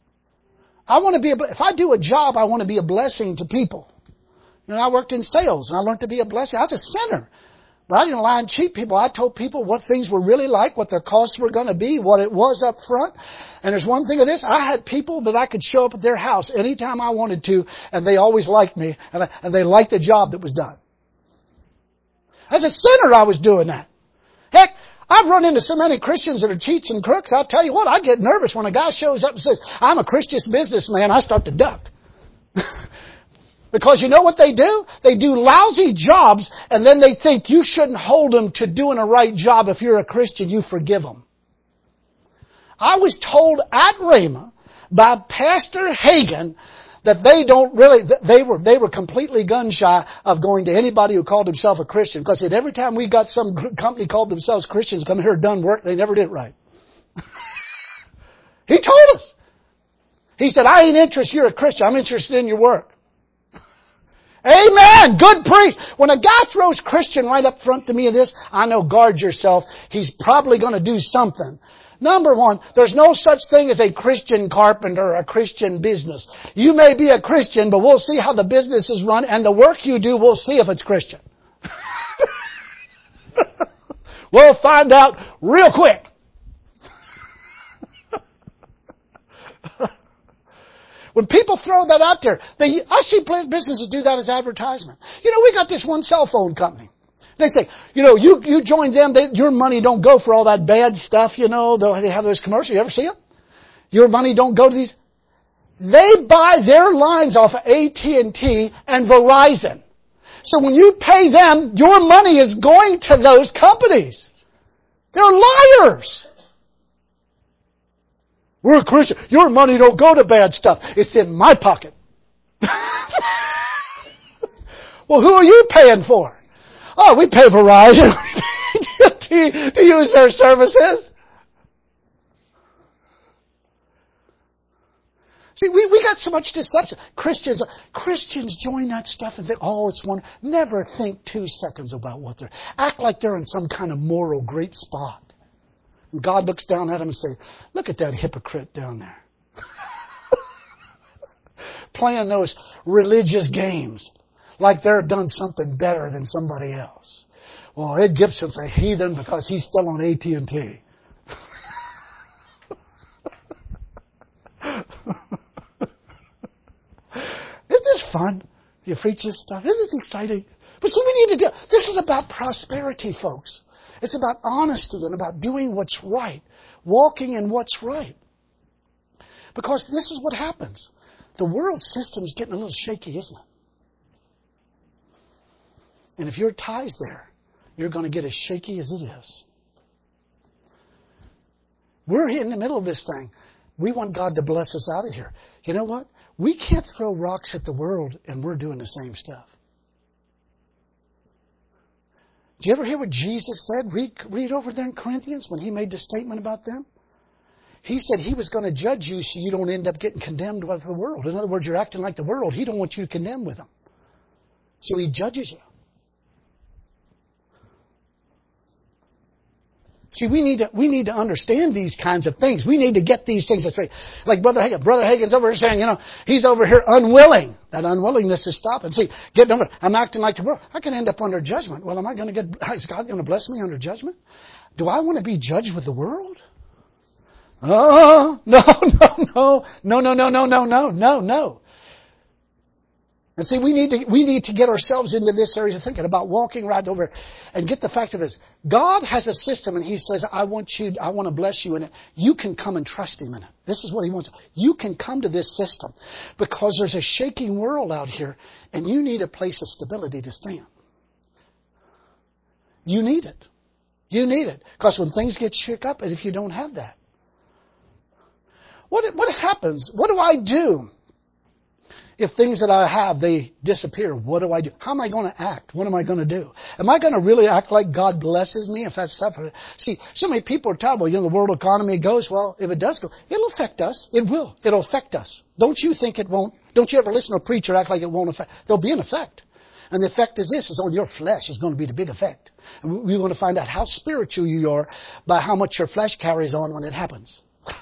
If I do a job, I want to be a blessing to people. I worked in sales and I learned to be a blessing. I was a sinner. But I didn't lie and cheat people. I told people what things were really like, what their costs were going to be, what it was up front. And there's one thing of this. I had people that I could show up at their house anytime I wanted to, and they always liked me, and they liked the job that was done. As a sinner, I was doing that. Heck, I've run into so many Christians that are cheats and crooks. I'll tell you what, I get nervous when a guy shows up and says, I'm a Christian businessman. I start to duck. Because you know what they do? They do lousy jobs, and then they think you shouldn't hold them to doing a right job. If you're a Christian, you forgive them. I was told at Rhema by Pastor Hagin that they were completely gun shy of going to anybody who called himself a Christian. Because every time we got some company called themselves Christians come here done work, they never did it right. He told us. He said, I ain't interested, you're a Christian. I'm interested in your work. Amen. Good preach. When a guy throws Christian right up front to me of this, I know, guard yourself. He's probably going to do something Number one, there's no such thing as a Christian carpenter or a Christian business. You may be a Christian, but we'll see how the business is run, and the work you do, we'll see if it's Christian. We'll find out real quick. When people throw that out there, I see businesses do that as advertisement. We got this one cell phone company. They say, you join them, your money don't go for all that bad stuff, they have those commercials. You ever see them? Your money don't go to these. They buy their lines off of AT&T and Verizon. So when you pay them, your money is going to those companies. They're liars. We're a Christian. Your money don't go to bad stuff. It's in my pocket. Well, who are you paying for? Oh, we pay Verizon to use their services. See, we got so much deception. Christians join that stuff and think, it's one. Never think 2 seconds about what act like they're in some kind of moral great spot. And God looks down at them and says, look at that hypocrite down there. Playing those religious games like they're done something better than somebody else. Well, Ed Gibson's a heathen because he's still on AT&T. Isn't this fun? You preach this stuff. Isn't this exciting? But see, we need to this is about prosperity, folks. It's about honesty and about doing what's right. Walking in what's right. Because this is what happens. The world system is getting a little shaky, isn't it? And if your tie's there, you're going to get as shaky as it is. We're in the middle of this thing. We want God to bless us out of here. You know what? We can't throw rocks at the world and we're doing the same stuff. Did you ever hear what Jesus said? Read over there in Corinthians when he made the statement about them. He said he was going to judge you so you don't end up getting condemned with the world. In other words, you're acting like the world. He don't want you to condemn with them. So he judges you. See, we need to understand these kinds of things. We need to get these things straight. Like Brother Hagin. Brother Hagin's over here saying, he's over here unwilling. That unwillingness is stopping. See, I'm acting like the world. I can end up under judgment. Well, is God going to bless me under judgment? Do I want to be judged with the world? Oh, no. And see, we need to get ourselves into this area of thinking about walking right over and get the fact of this. God has a system and He says, I want to bless you in it. You can come and trust Him in it. This is what He wants. You can come to this system because there's a shaking world out here and you need a place of stability to stand. You need it. You need it. Because when things get shook up and if you don't have that, what happens? What do I do? If things that I have, they disappear, what do I do? How am I going to act? What am I going to do? Am I going to really act like God blesses me if that's stuff? See, so many people are terrible. The world economy goes, well, if it does go, it'll affect us. It will. It'll affect us. Don't you think it won't? Don't you ever listen to a preacher act like it won't affect? There'll be an effect. And the effect is this, is on your flesh is going to be the big effect. And we're going to find out how spiritual you are by how much your flesh carries on when it happens.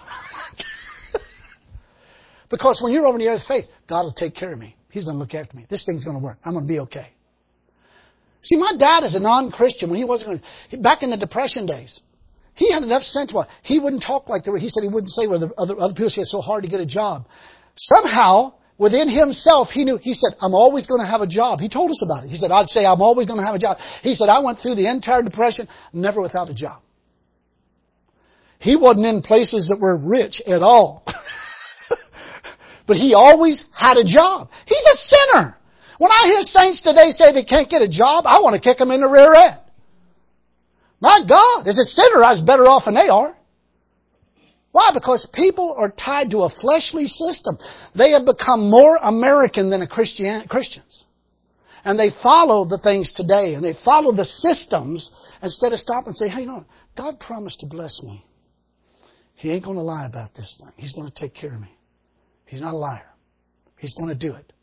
Because when you're over in the earth of faith, God will take care of me. He's going to look after me. This thing's going to work. I'm going to be okay. See, my dad is a non-Christian when he wasn't going to, back in the Depression days, he had enough sense. He wouldn't talk like he said he wouldn't say where the other people say it's so hard to get a job. Somehow, within himself, he said, I'm always going to have a job. He told us about it. He said, I'd say I'm always going to have a job. He said, I went through the entire Depression, never without a job. He wasn't in places that were rich at all. But he always had a job. He's a sinner. When I hear saints today say they can't get a job, I want to kick them in the rear end. My God, as a sinner, I was better off than they are. Why? Because people are tied to a fleshly system. They have become more American than Christians. And they follow the things today, and they follow the systems instead of stopping and say, hey, God promised to bless me. He ain't going to lie about this thing. He's going to take care of me. He's not a liar. He's going to do it.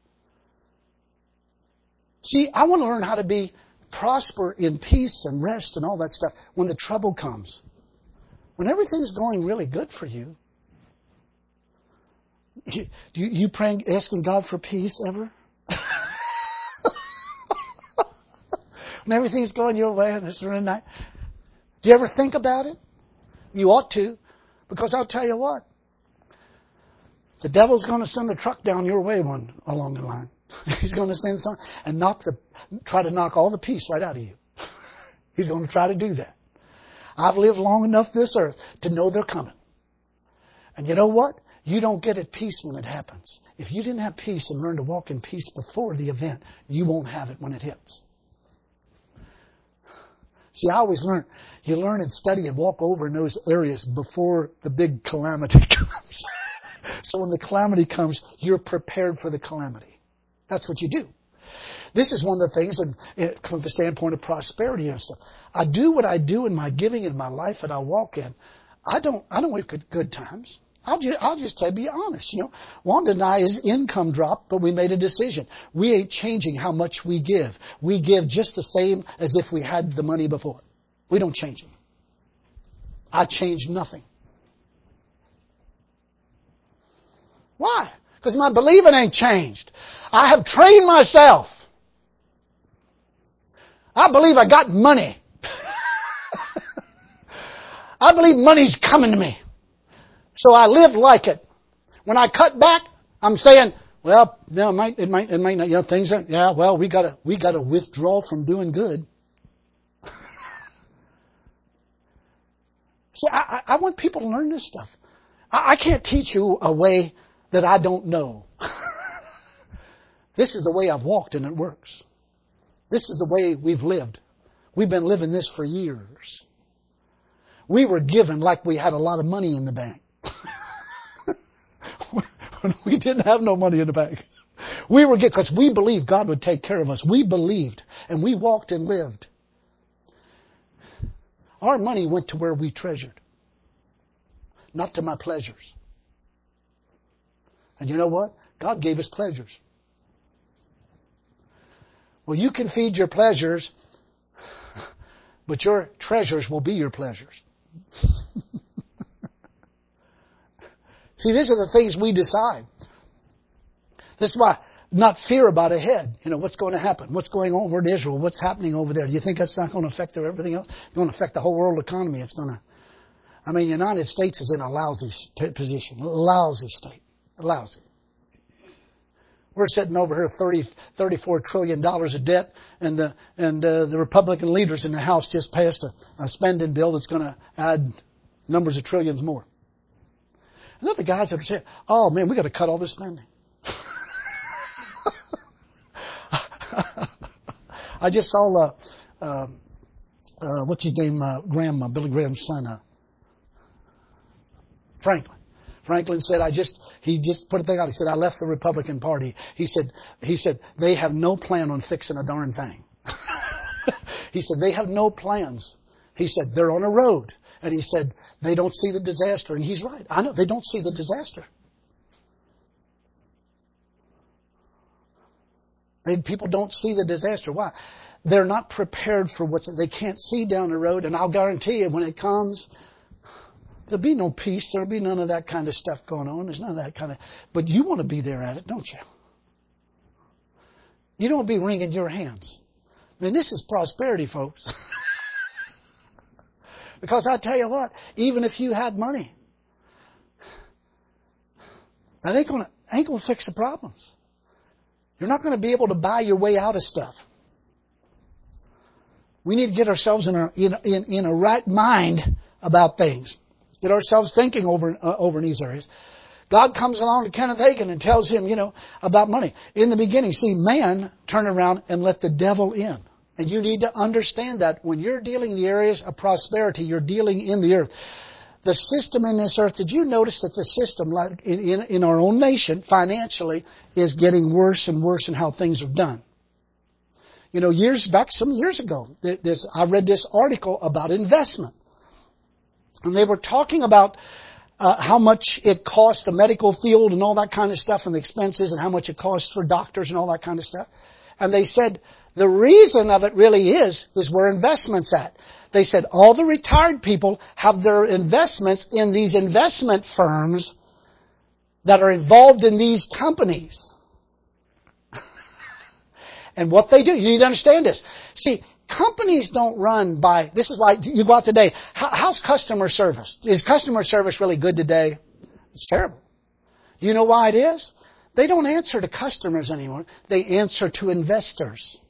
See, I want to learn how to prosper in peace and rest and all that stuff when the trouble comes. When everything's going really good for you, you praying, asking God for peace ever? When everything's going your way and it's really nice. Do you ever think about it? You ought to, because I'll tell you what. The devil's going to send a truck down your way along the line. He's going to send some and try to knock all the peace right out of you. He's going to try to do that. I've lived long enough this earth to know they're coming. And you know what? You don't get at peace when it happens. If you didn't have peace and learn to walk in peace before the event, you won't have it when it hits. See, I always you learn and study and walk over in those areas before the big calamity comes. So when the calamity comes, you're prepared for the calamity. That's what you do. This is one of the things, and from the standpoint of prosperity and stuff. I do what I do in my giving in my life that I walk in. I don't wait for good times. I'll just tell you, be honest. Wanda and I's income dropped, but we made a decision. We ain't changing how much we give. We give just the same as if we had the money before. We don't change it. I changed nothing. Why? Because my believing ain't changed. I have trained myself. I believe I got money. I believe money's coming to me. So I live like it. When I cut back, I'm saying, well, it might not, things are, well, we gotta withdraw from doing good. See, I want people to learn this stuff. I can't teach you a way that I don't know. This is the way I've walked and it works. This is the way we've lived. We've been living this for years. We were given like we had a lot of money in the bank. When we didn't have no money in the bank. We were given because we believed God would take care of us. We believed and we walked and lived. Our money went to where we treasured. Not to my pleasures. And you know what? God gave us pleasures. Well, you can feed your pleasures, but your treasures will be your pleasures. See, these are the things we decide. This is why not fear about ahead. What's going to happen? What's going on over in Israel? What's happening over there? Do you think that's not going to affect everything else? It's going to affect the whole world economy. The United States is in a lousy position. Lousy state. Lousy. We're sitting over here $34 trillion of debt, and the Republican leaders in the House just passed a spending bill that's going to add numbers of trillions more. And they're the guys that are saying, oh man, we got to cut all this spending. I just saw, what's his name, Billy Graham's son, Franklin. Franklin said, he just put a thing out. He said, I left the Republican Party. He said, they have no plan on fixing a darn thing. He said, they have no plans. He said, they're on a road. And he said, they don't see the disaster. And he's right. I know they don't see the disaster. People don't see the disaster. Why? They're not prepared for they can't see down the road. And I'll guarantee you when it comes, there'll be no peace. There'll be none of that kind of stuff going on. There's none of that kind of, but you want to be there at it, don't you? You don't be wringing your hands. This is prosperity, folks. Because I tell you what, even if you had money, that ain't gonna fix the problems. You're not going to be able to buy your way out of stuff. We need to get ourselves in a right mind about things. Get ourselves thinking over in these areas. God comes along to Kenneth Hagin and tells him, about money. In the beginning, see, man turned around and let the devil in. And you need to understand that when you're dealing in the areas of prosperity, you're dealing in the earth. The system in this earth, did you notice that the system, like in our own nation, financially, is getting worse and worse in how things are done? Some years ago, I read this article about investment. And they were talking about how much it costs the medical field and all that kind of stuff and the expenses and how much it costs for doctors and all that kind of stuff. And they said the reason of it really is where investment's at. they said all the retired people have their investments in these investment firms that are involved in these companies. And what they do, you need to understand this. See, companies don't run by, this is why you go out today. How's customer service? Is customer service really good today? It's terrible. You know why it is? They don't answer to customers anymore. They answer to investors.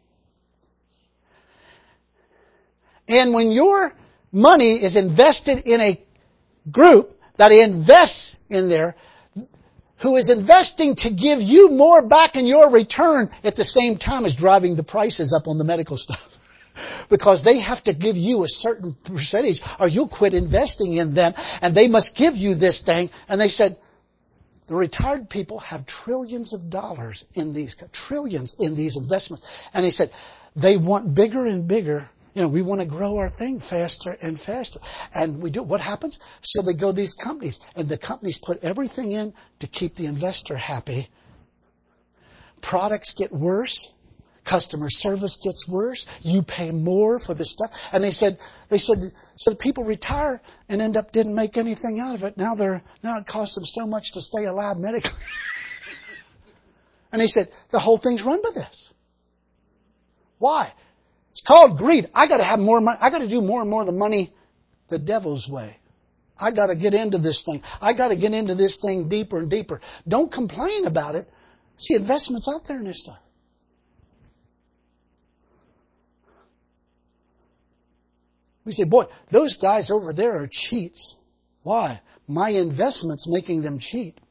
And when your money is invested in a group that invests in there, who is investing to give you more back in your return at the same time as driving the prices up on the medical stuff. Because they have to give you a certain percentage or you'll quit investing in them and they must give you this thing. And they said, the retired people have trillions of dollars in these investments. And he said, they want bigger and bigger. You know, we want to grow our thing faster and faster. And we do. What happens? So they go to these companies and the companies put everything in to keep the investor happy. Products get worse. Customer service gets worse. You pay more for the stuff. And they said, so people retire and end up didn't make anything out of it. Now it costs them so much to stay alive medically. And he said, the whole thing's run by this. Why? It's called greed. I got to have more money. I got to do more and more of the money the devil's way. I got to get into this thing. I got to get into this thing deeper and deeper. Don't complain about it. See, investments out there in this stuff. We say, boy, those guys over there are cheats. Why? My investment's making them cheat.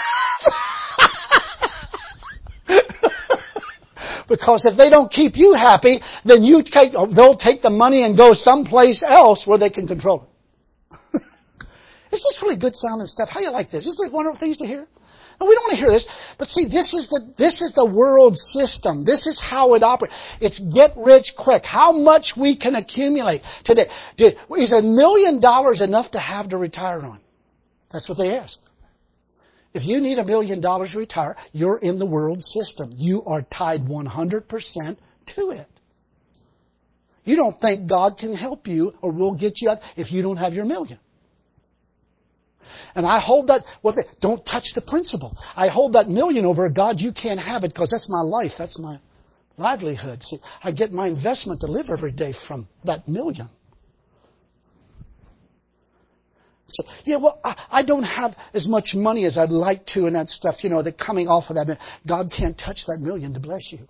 Because if they don't keep you happy, then they'll take the money and go someplace else where they can control it. Is this really good sounding stuff? How do you like this? Is this wonderful things to hear? No, we don't want to hear this. But see, this is the world system. This is how it operates. It's get rich quick. How much we can accumulate today. Is $1 million enough to have to retire on? That's what they ask. If you need $1 million to retire, you're in the world system. You are tied 100% to it. You don't think God can help you or will get you out if you don't have your $1 million. And I hold that, don't touch the principle. I hold that $1 million over God, you can't have it because that's my life. That's my livelihood. See, I get my investment to live every day from that $1 million. So, yeah, well, I don't have as much money as I'd like to and that stuff, that coming off of that. God can't touch that $1 million to bless you.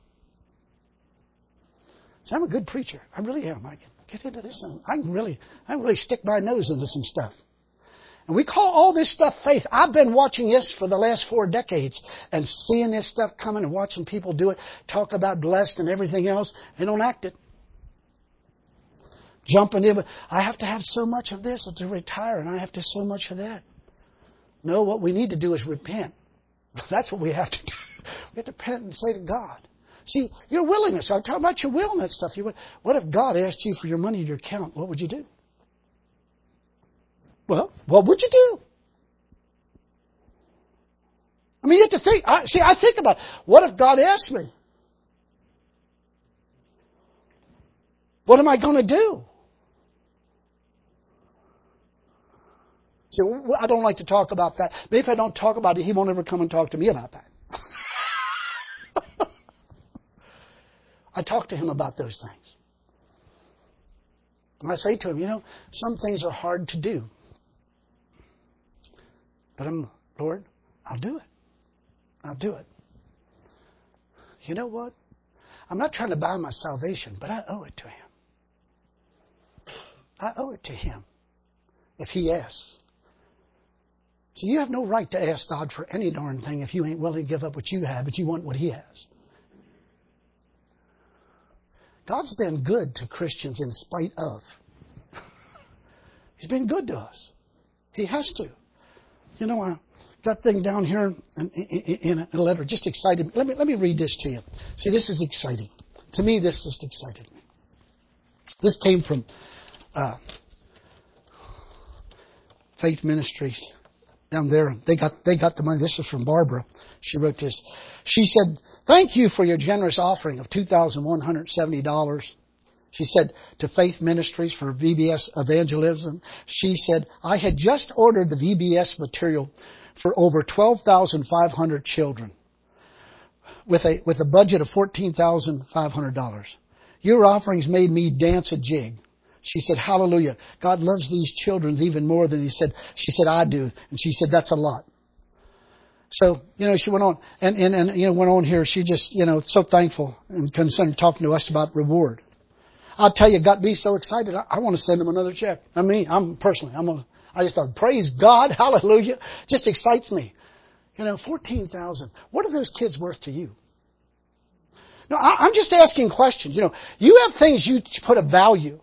So I'm a good preacher. I really am. I can get into this. I can really stick my nose into some stuff. And we call all this stuff faith. I've been watching this for the last 4 decades and seeing this stuff coming and watching people do it, talk about blessed and everything else. They don't act it. Jumping in, I have to have so much of this to retire and I have to so much of that. No, what we need to do is repent. That's what we have to do. We have to repent and say to God. See, your willingness. I'm talking about your will and that stuff. What if God asked you for your money in your account? What would you do? Well, what would you do? I mean, you have to think. I think about, what if God asked me? What am I going to do? See, I don't like to talk about that. Maybe if I don't talk about it, He won't ever come and talk to me about that. I talk to Him about those things. And I say to Him, some things are hard to do. But Lord, I'll do it. I'll do it. You know what? I'm not trying to buy my salvation, but I owe it to Him. I owe it to Him if He asks. So you have no right to ask God for any darn thing if you ain't willing to give up what you have, but you want what He has. God's been good to Christians in spite of. He's been good to us. He has to. I got thing down here in a letter. Just excited. Let me read this to you. See, this is exciting. To me, this just excited me. This came from Faith Ministries down there. They got the money. This is from Barbara. She wrote this. She said, "Thank you for your generous offering of $2,170. She said to Faith Ministries for VBS evangelism, she said, I had just ordered the VBS material for over 12,500 children with a budget of $14,500. Your offerings made me dance a jig. She said, hallelujah. God loves these children even more than she said, I do. And she said, that's a lot. So, she went on and went on here. She just, so thankful and concerned talking to us about reward. I'll tell you, it got me so excited. I want to send them another check. I just thought, praise God, hallelujah. Just excites me. 14,000. What are those kids worth to you? No, I'm just asking questions. You have things you put a value.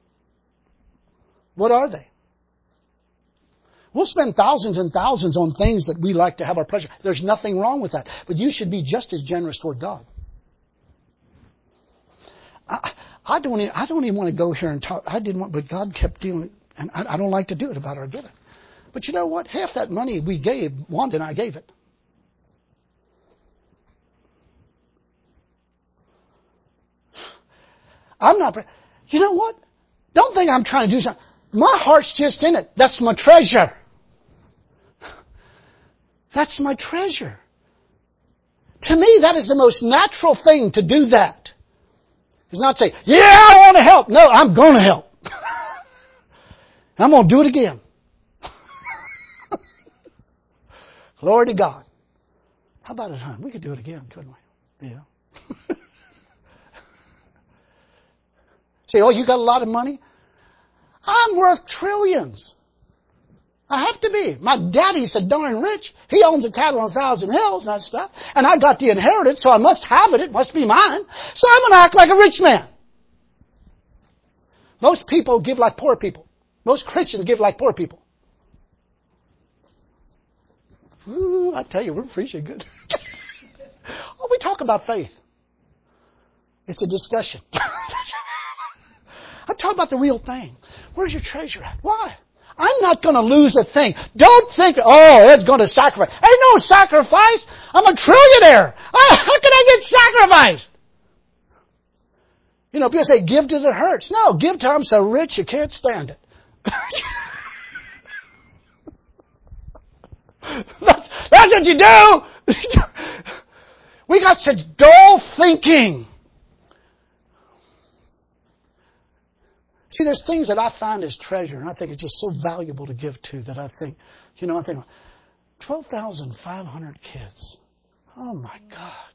What are they? We'll spend thousands and thousands on things that we like to have our pleasure. There's nothing wrong with that. But you should be just as generous toward God. I don't even want to go here and talk. I didn't want, but God kept doing it. And I don't like to do it about our giving. But you know what? Half that money we gave, Wanda and I gave it. I'm not, you know what? Don't think I'm trying to do something. My heart's just in it. That's my treasure. That's my treasure. To me, that is the most natural thing to do that. It's not say, yeah, I want to help. No, I'm going to help. I'm going to do it again. Glory to God. How about it, hon? We could do it again, couldn't we? Yeah. Say, oh, you got a lot of money? I'm worth trillions. I have to be. My daddy's so darn rich. He owns a cattle on 1,000 hills and that stuff. And I got the inheritance, so I must have it. It must be mine. So I'm going to act like a rich man. Most people give like poor people. Most Christians give like poor people. Ooh, I tell you, we're preaching good. Oh, we talk about faith. It's a discussion. I'm talking about the real thing. Where's your treasure at? Why? I'm not going to lose a thing. Don't think, oh, it's going to sacrifice. Ain't no sacrifice. I'm a trillionaire. How can I get sacrificed? People say, give till it hurts. No, give till I'm so rich you can't stand it. That's what you do. We got such dull thinking. See, there's things that I find as treasure, and I think it's just so valuable to give to that I think 12,500 kids. Oh my God.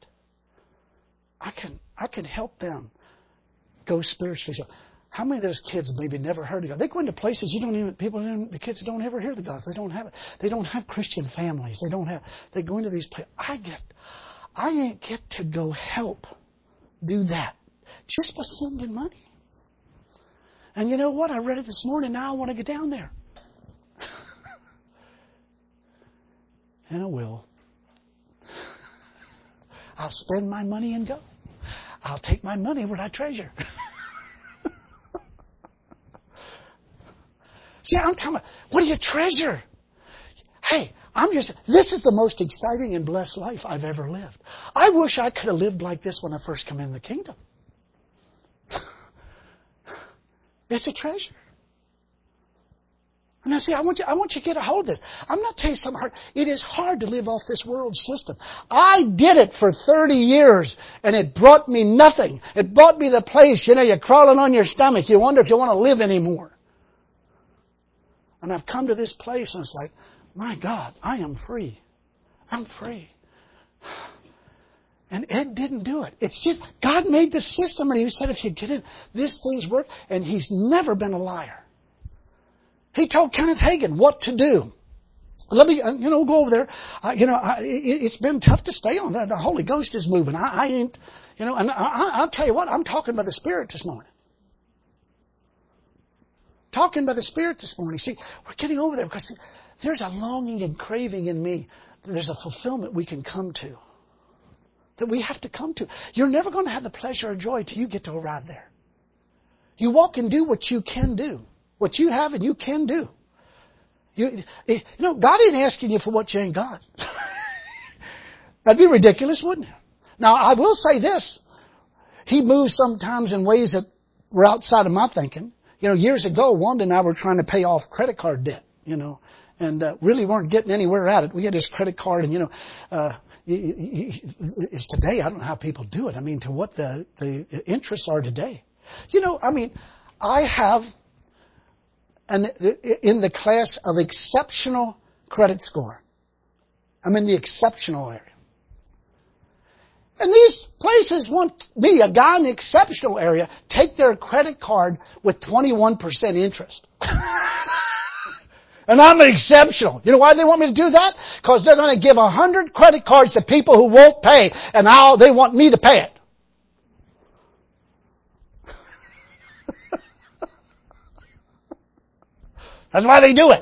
I can help them go spiritually. So how many of those kids maybe never heard of God? They go into places the kids don't ever hear the gospel. They don't have it. They don't have Christian families. They go into these places. I ain't get to go help do that just by sending money. And you know what? I read it this morning. Now I want to get down there. And I will. I'll spend my money and go. I'll take my money where I treasure. See, I'm talking about, what do you treasure? Hey, this is the most exciting and blessed life I've ever lived. I wish I could have lived like this when I first come in the kingdom. It's a treasure. Now see, I want you to get a hold of this. I'm not telling you something hard. It is hard to live off this world system. I did it for 30 years and it brought me nothing. It brought me the place, you're crawling on your stomach. You wonder if you want to live anymore. And I've come to this place and it's like, my God, I am free. I'm free. And Ed didn't do it. It's just, God made the system and He said if you get in, this thing's work. And He's never been a liar. He told Kenneth Hagin what to do. Let me, go over there. It's been tough to stay on that. The Holy Ghost is moving. I ain't, and I'll tell you what, I'm talking by the Spirit this morning. Talking by the Spirit this morning. See, we're getting over there because there's a longing and craving in me. There's a fulfillment we can come to. That we have to come to. You're never going to have the pleasure or joy till you get to arrive there. You walk and do what you can do. What you have and you can do. God ain't asking you for what you ain't got. That'd be ridiculous, wouldn't it? Now, I will say this. He moves sometimes in ways that were outside of my thinking. Years ago, Wanda and I were trying to pay off credit card debt, and really weren't getting anywhere at it. We had this credit card, and it's today. I don't know how people do it. I mean, to what the interests are today. I have in the class of exceptional credit score. I'm in the exceptional area. And these places want me, a guy in the exceptional area, take their credit card with 21% interest. And I'm an exceptional. You know why they want me to do that? Because they're going to give 100 credit cards to people who won't pay, and now they want me to pay it. That's why they do it.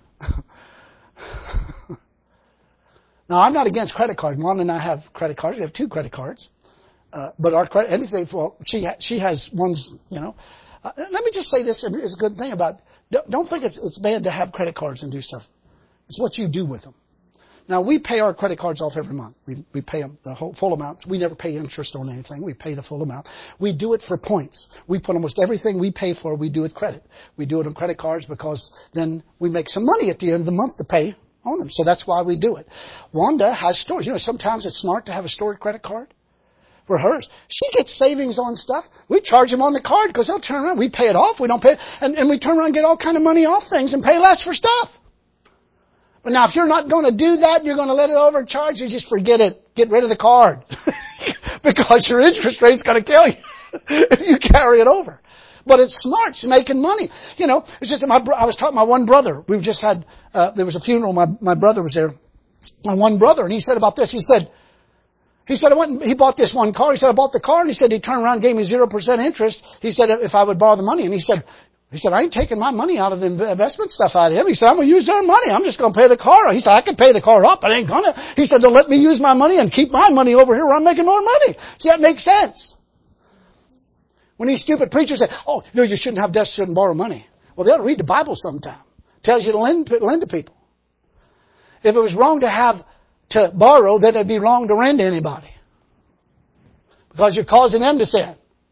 Now, I'm not against credit cards. Mom and I have credit cards. We have 2 credit cards. But our credit, anything, well, she has ones, let me just say this is a good thing about, don't think it's bad to have credit cards and do stuff. It's what you do with them. Now, we pay our credit cards off every month. We pay them the whole full amount. We never pay interest on anything. We pay the full amount. We do it for points. We put almost everything we pay for, we do with credit. We do it on credit cards because then we make some money at the end of the month to pay on them. So that's why we do it. Wanda has stores. Sometimes it's smart to have a stored credit card. For hers, she gets savings on stuff. We charge them on the card because they'll turn around. We pay it off. We don't pay it. And we turn around and get all kind of money off things and pay less for stuff. But now if you're not going to do that, you're going to let it overcharge, you just forget it. Get rid of the card. Because your interest rate's going to kill you if you carry it over. But it's smart. It's making money. It's just I was talking to my one brother. We just had, there was a funeral. My brother was there. My one brother. And he said about this. He said, he bought this one car. He said, I bought the car. And he said, he turned around and gave me 0% interest. He said, if I would borrow the money. And he said, I ain't taking my money out of the investment stuff out of him. He said, I'm going to use their money. I'm just going to pay the car. He said, I can pay the car up, but I ain't going to. He said, they'll let me use my money and keep my money over here where I'm making more money. See, that makes sense. When these stupid preachers say, you shouldn't have debts, shouldn't borrow money. Well, they ought to read the Bible sometime. It tells you to lend to people. If it was wrong to borrow, then it'd be wrong to lend to anybody. Because you're causing them to sin.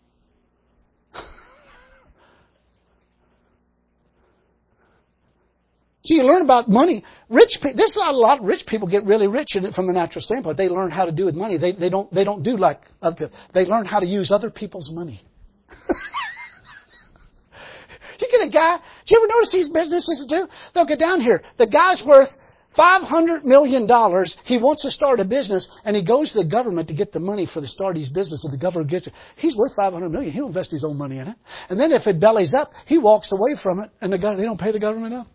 So you learn about money. Rich people, there's not a lot of rich people get really rich in it from the natural standpoint. They learn how to do with money. They don't do like other people. They learn how to use other people's money. You get a guy, do you ever notice these businesses do? They'll get down here. The guy's worth $500 million. He wants to start a business, and he goes to the government to get the money for the start of his business, and the government gets it. He's worth $500 million. He'll invest his own money in it. And then if it bellies up, he walks away from it, and they don't pay the government enough.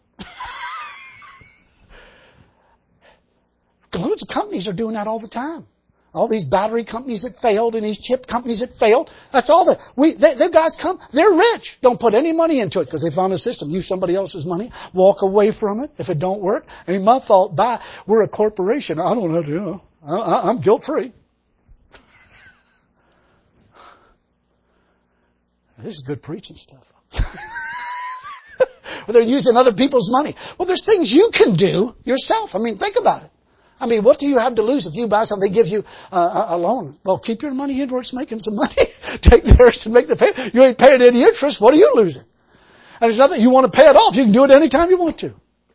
Loads of companies are doing that all the time. All these battery companies that failed and these chip companies that failed. That's all the guys come. They're rich. Don't put any money into it because they found a system. Use somebody else's money. Walk away from it if it don't work. I mean, my fault. Bye. We're a corporation. I don't have to. I'm guilt free. This is good preaching stuff. Well, they're using other people's money. Well, there's things you can do yourself. I mean, think about it. I mean, what do you have to lose if you buy something? They give you a loan. Well, keep your money in where it's making some money. Take theirs and make the payment. You ain't paying any interest. What are you losing? And there's nothing. You want to pay it off. You can do it anytime you want to.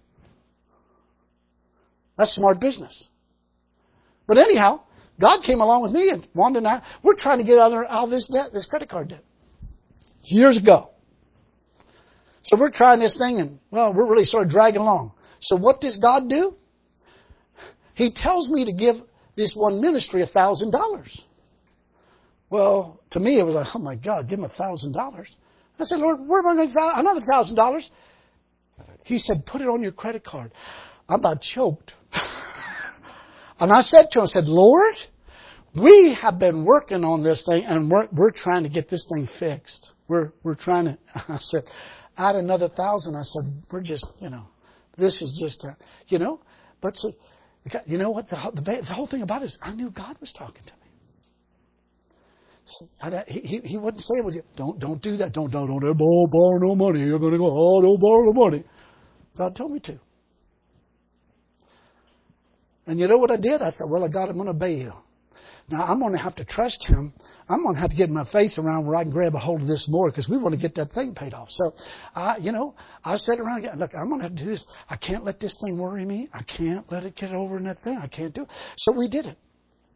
That's smart business. But anyhow, God came along with me and Wanda and I. We're trying to get out of this debt, this credit card debt. Years ago. So we're trying this thing and, well, we're really sort of dragging along. So what does God do? He tells me to give this one ministry $1,000. Well, to me, it was like, oh my God, give him $1,000. I said, Lord, where am I going to get $1,000? He said, put it on your credit card. I about choked. And I said to him, I said, Lord, we have been working on this thing and we're trying to get this thing fixed. We're trying to, I said, add another 1,000. I said, we're just, this is just, but see, you know what? The whole thing about it is I knew God was talking to me. So he wouldn't say it with you. Don't do that. Don't ever borrow no money. You're going to go, don't borrow no money. God told me to. And you know what I did? I thought, well, God, I'm going to obey you. Now I'm going to have to trust Him. I'm going to have to get my faith around where I can grab a hold of this more because we want to get that thing paid off. So, I sat around again. Look, I'm going to have to do this. I can't let this thing worry me. I can't let it get over in that thing. I can't do it. So we did it.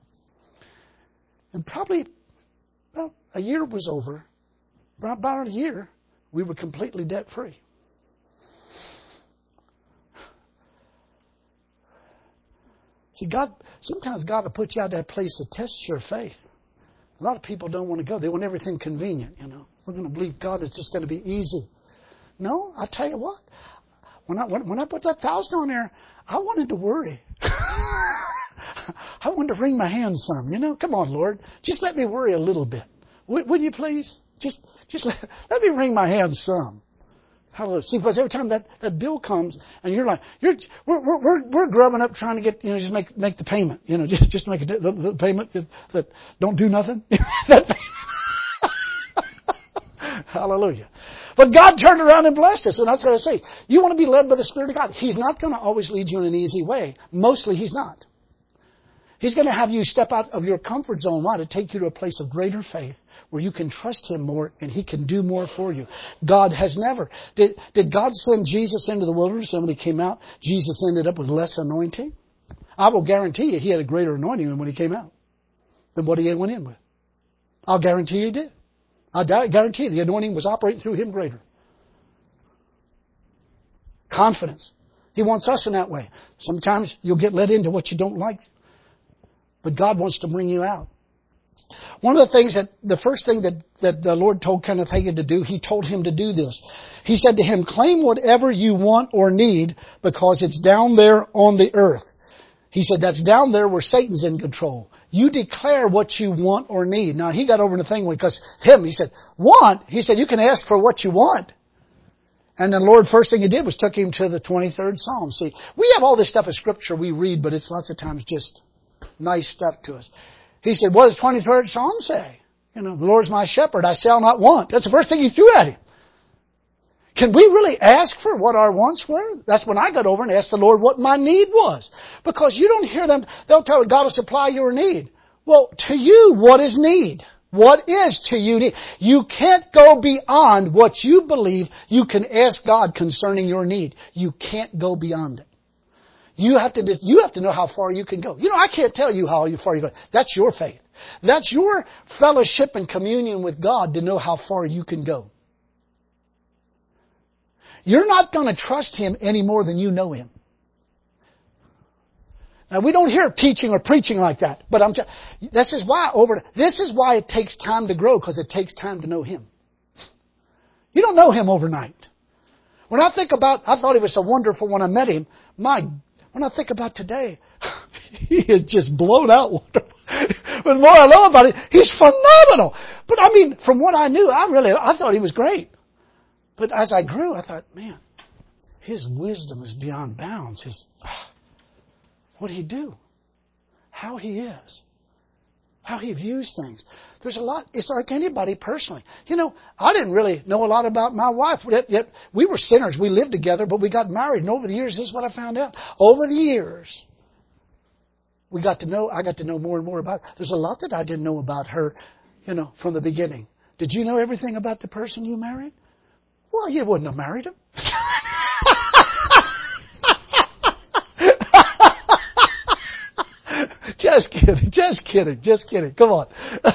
And probably about a year was over. About a year, we were completely debt free. See, sometimes God will put you out that place to test your faith. A lot of people don't want to go. They want everything convenient, We're going to believe God it's just going to be easy. No, I tell you what. When I put that 1,000 on there, I wanted to worry. I wanted to wring my hands some, Come on, Lord. Just let me worry a little bit. Would you please? Just let me wring my hands some. Hallelujah. See, because every time that bill comes and you're like, we're grubbing up trying to get, just make the payment, just make the payment that don't do nothing. Hallelujah. But God turned around and blessed us. And that's what I say. You want to be led by the Spirit of God. He's not going to always lead you in an easy way. Mostly He's not. He's going to have you step out of your comfort zone. Why? To take you to a place of greater faith where you can trust Him more and He can do more for you. God has never. Did God send Jesus into the wilderness and when He came out, Jesus ended up with less anointing? I will guarantee you He had a greater anointing when He came out than what He went in with. I'll guarantee He did. I guarantee you the anointing was operating through Him greater. Confidence. He wants us in that way. Sometimes you'll get led into what you don't like. But God wants to bring you out. One of the things the first thing that the Lord told Kenneth Hagin to do, He told him to do this. He said to him, claim whatever you want or need because it's down there on the earth. He said, that's down there where Satan's in control. You declare what you want or need. Now, he got over in the thing because he said, want? He said, you can ask for what you want. And the Lord, first thing He did was took him to the 23rd Psalm. See, we have all this stuff of Scripture we read, but it's lots of times just nice stuff to us. He said, what does the 23rd Psalm say? The Lord's my shepherd, I shall not want. That's the first thing He threw at him. Can we really ask for what our wants were? That's when I got over and asked the Lord what my need was. Because you don't hear them, they'll tell you, God will supply your need. Well, to you, what is need? What is to you need? You can't go beyond what you believe you can ask God concerning your need. You can't go beyond it. You have to know how far you can go. I can't tell you how far you go. That's your faith. That's your fellowship and communion with God to know how far you can go. You're not going to trust Him any more than you know Him. Now we don't hear teaching or preaching like that, but this is why it takes time to grow, because it takes time to know Him. You don't know Him overnight. When I thought He was so wonderful when I met Him. When I think about today, He is just blown out wonderful. But the more I know about it, He's phenomenal. But from what I knew, I thought He was great. But as I grew, I thought, man, His wisdom is beyond bounds. What did He do? How He is. How He views things. There's a lot. It's like anybody personally. I didn't really know a lot about my wife. Yet we were sinners. We lived together, but we got married. And over the years, this is what I found out. Over the years, I got to know more and more about her. There's a lot that I didn't know about her, from the beginning. Did you know everything about the person you married? Well, you wouldn't have married him. Just kidding. Come on.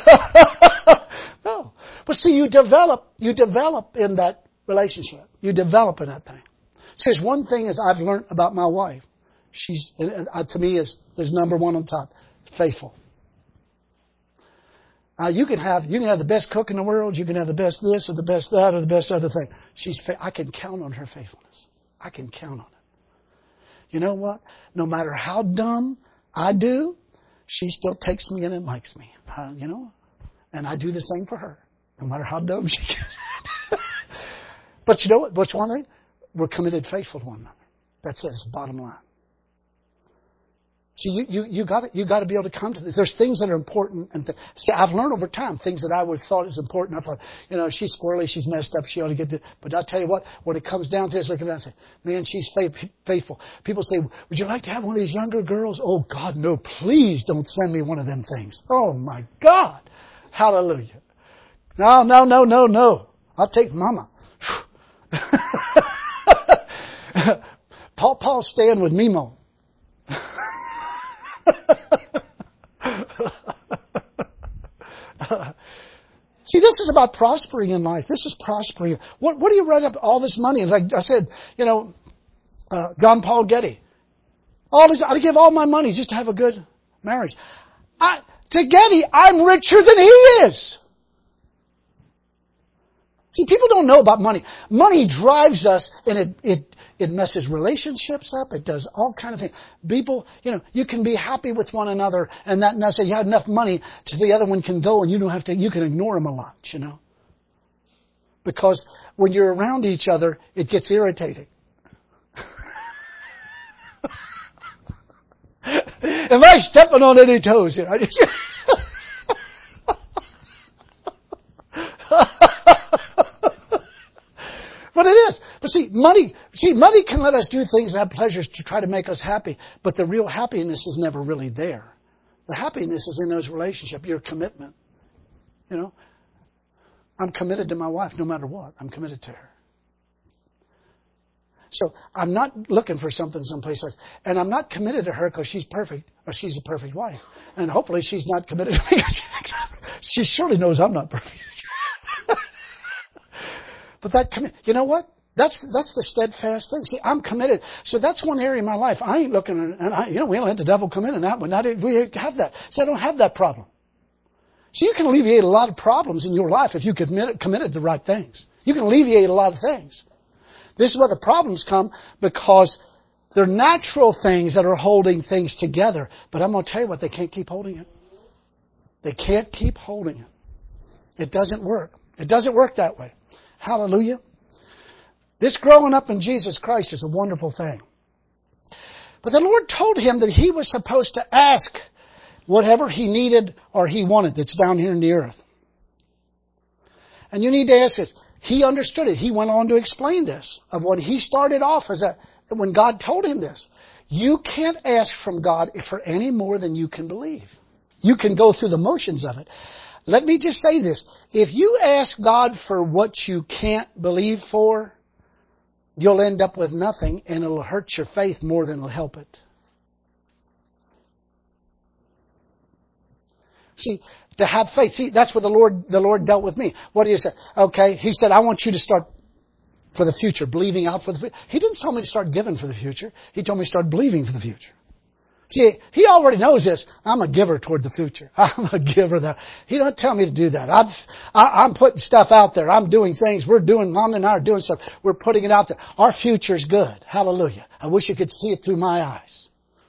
No. But see, you develop in that relationship. You develop in that thing. So there's one thing as I've learned about my wife. She's, to me, is number one on top. Faithful. You can have the best cook in the world. You can have the best this or the best that or the best other thing. I can count on her faithfulness. I can count on it. You know what? No matter how dumb I do, she still takes me in and likes me. And I do the same for her. No matter how dumb she gets. But you know what? What's one thing? We're committed faithful to one another. That's the bottom line. See, you got to be able to come to this. There's things that are important, and see, I've learned over time things that I would have thought is important. I thought, she's squirrely, she's messed up, she ought to get but I'll tell you what, when it comes down to it, it's looking around and say, man, she's faithful. People say, would you like to have one of these younger girls? Oh God, no, please don't send me one of them things. Oh my God. Hallelujah. No. I'll take mama. Paul's staying with Mimo. See, this is about prospering in life. This is prospering. What do you write up all this money? Like I said, John Paul Getty. I'd give all my money just to have a good marriage. To Getty, I'm richer than he is. See, people don't know about money. Money drives us, and it messes relationships up. It does all kind of things. People, you can be happy with one another, and that now say you have enough money so the other one can go, and you can ignore them a lot, because when you're around each other, it gets irritating. Am I stepping on any toes here? But it is. But see, money can let us do things and have pleasures to try to make us happy. But the real happiness is never really there. The happiness is in those relationships, your commitment. I'm committed to my wife no matter what. I'm committed to her. So I'm not looking for something someplace else. And I'm not committed to her because she's perfect or she's a perfect wife. And hopefully she's not committed to me because she surely knows I'm not perfect. But you know what? That's the steadfast thing. See, I'm committed. So that's one area in my life. I ain't looking, and we don't let the devil come in and that one. We have that. So I don't have that problem. So you can alleviate a lot of problems in your life if you committed to the right things. You can alleviate a lot of things. This is where the problems come because they're natural things that are holding things together. But I'm going to tell you what, they can't keep holding it. They can't keep holding it. It doesn't work. It doesn't work that way. Hallelujah. This growing up in Jesus Christ is a wonderful thing. But the Lord told him that he was supposed to ask whatever he needed or he wanted that's down here in the earth. And you need to ask this. He understood it. He went on to explain this of when he started off when God told him this. You can't ask from God for any more than you can believe. You can go through the motions of it. Let me just say this. If you ask God for what you can't believe for, you'll end up with nothing and it'll hurt your faith more than it'll help it. See, to have faith. See, that's what the Lord dealt with me. What did he say? Okay, he said, I want you to start for the future, believing out for the future. He didn't tell me to start giving for the future. He told me to start believing for the future. See, he already knows this. I'm a giver toward the future. I'm a giver there. He don't tell me to do that. I'm putting stuff out there. I'm doing things. Mom and I are doing stuff. We're putting it out there. Our future's good. Hallelujah. I wish you could see it through my eyes.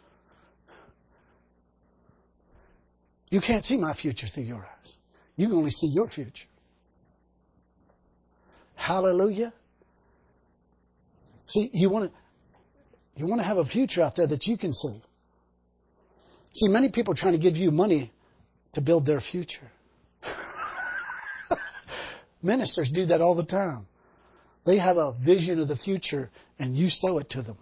You can't see my future through your eyes. You can only see your future. Hallelujah. See, you want to have a future out there that you can see. See, many people are trying to give you money to build their future. Ministers do that all the time. They have a vision of the future and you sow it to them.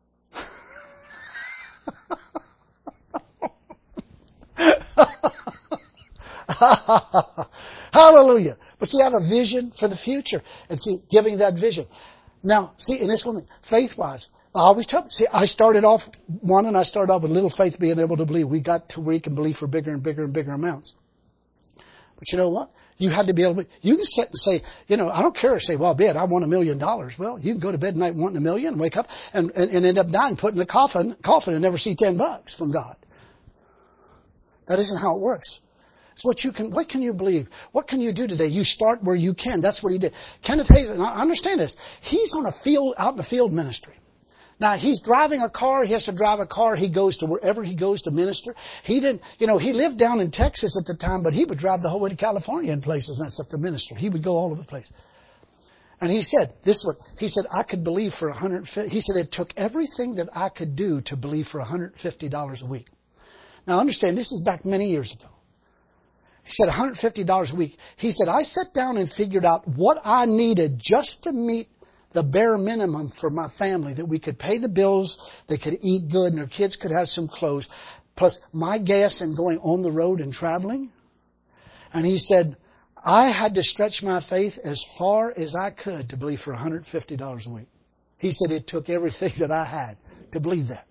Hallelujah. But see, I have a vision for the future. And see, giving that vision. Now, see, in this one thing, faith-wise, I always tell them, see, I started off with little faith being able to believe. We got to where you can believe for bigger and bigger and bigger amounts. But you know what? You had to be able to, you can sit and say, I don't care, say, well, I want $1 million. Well, you can go to bed at night wanting $1 million, wake up and end up dying, put in a coffin and never see $10 from God. That isn't how it works. It's what can you believe? What can you do today? You start where you can. That's what he did. Kenneth Hagin, and I understand this. He's out in the field ministry. Now, he's driving a car. He has to drive a car. He goes to wherever he goes to minister. He lived down in Texas at the time, but he would drive the whole way to California in places and stuff to minister. He would go all over the place. And he said, I could believe for $150. He said, it took everything that I could do to believe for $150 a week. Now understand, this is back many years ago. He said $150 a week. He said, I sat down and figured out what I needed just to meet the bare minimum for my family, that we could pay the bills, they could eat good, and their kids could have some clothes, plus my gas and going on the road and traveling. And he said, I had to stretch my faith as far as I could to believe for $150 a week. He said it took everything that I had to believe that.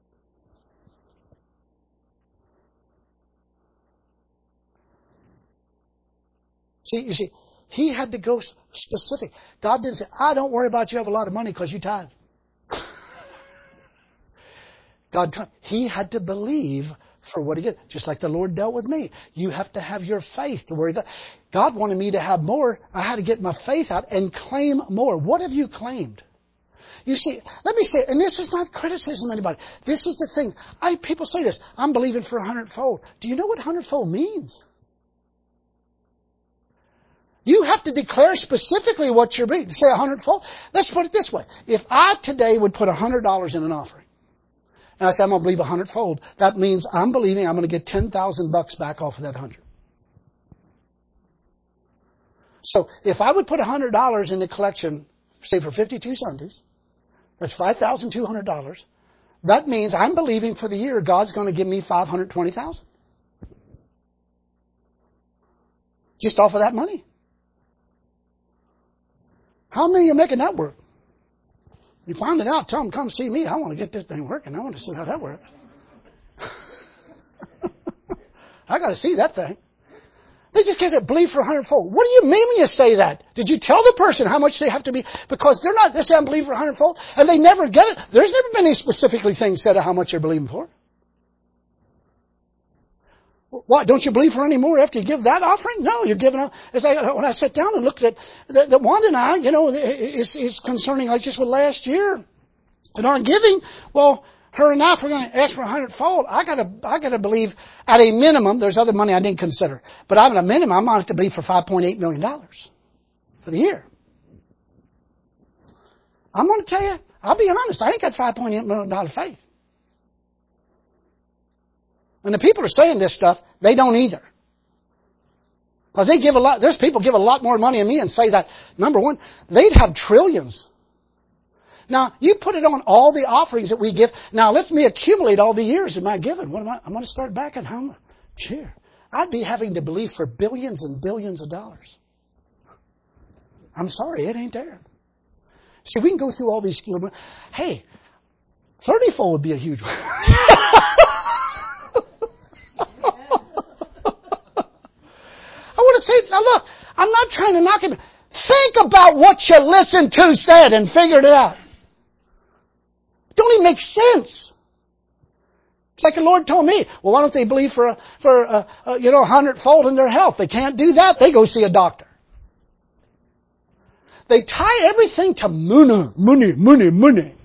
You see, he had to go specific. God didn't say, don't worry about you have a lot of money because you tithe. He had to believe for what he did. Just like the Lord dealt with me. You have to have your faith to worry about. God wanted me to have more. I had to get my faith out and claim more. What have you claimed? You see, let me say, and this is not criticism of anybody. This is the thing. People say this, I'm believing for 100-fold. Do you know what 100-fold means? You have to declare specifically what you're believing. Say 100-fold. Let's put it this way. If I today would put $100 in an offering, and I say I'm going to believe 100-fold, that means I'm believing I'm going to get $10,000 back off of that 100. So if I would put $100 in the collection, say for 52 Sundays, that's $5,200. That means I'm believing for the year God's going to give me $520,000. Just off of that money. How many are making that work? You find it out, tell them, come see me. I want to get this thing working. I want to see how that works. I got to see that thing. They just can't say, believe for 100-fold. What do you mean when you say that? Did you tell the person how much they have to be? Because they're saying believe for 100-fold, and they never get it. There's never been any specifically thing said of how much you're believing for. Why? Don't you believe for any more after you give that offering? No, you're giving up. When I sat down and looked at that Wanda and I, is concerning like just with last year in our giving. Well, her and I, if we're going to ask for 100-fold, I gotta believe at a minimum. There's other money I didn't consider, but at a minimum, I'm going to have to believe for $5.8 million for the year. I'm going to tell you, I'll be honest, I ain't got $5.8 million faith. And the people are saying this stuff, they don't either. Because they give a lot, there's people give a lot more money than me and say that, number one, they'd have trillions. Now, you put it on all the offerings that we give. Now, let me accumulate all the years of my giving. I'm going to start back at how much? Here. I'd be having to believe for billions and billions of dollars. I'm sorry, it ain't there. See, we can go through all these skills. Hey, 30-fold would be a huge one. I want to say, now look, I'm not trying to knock it. Think about what you listened to said and figured it out. Don't even make sense. It's like the Lord told me, well, why don't they believe for 100-fold in their health? They can't do that. They go see a doctor. They tie everything to money.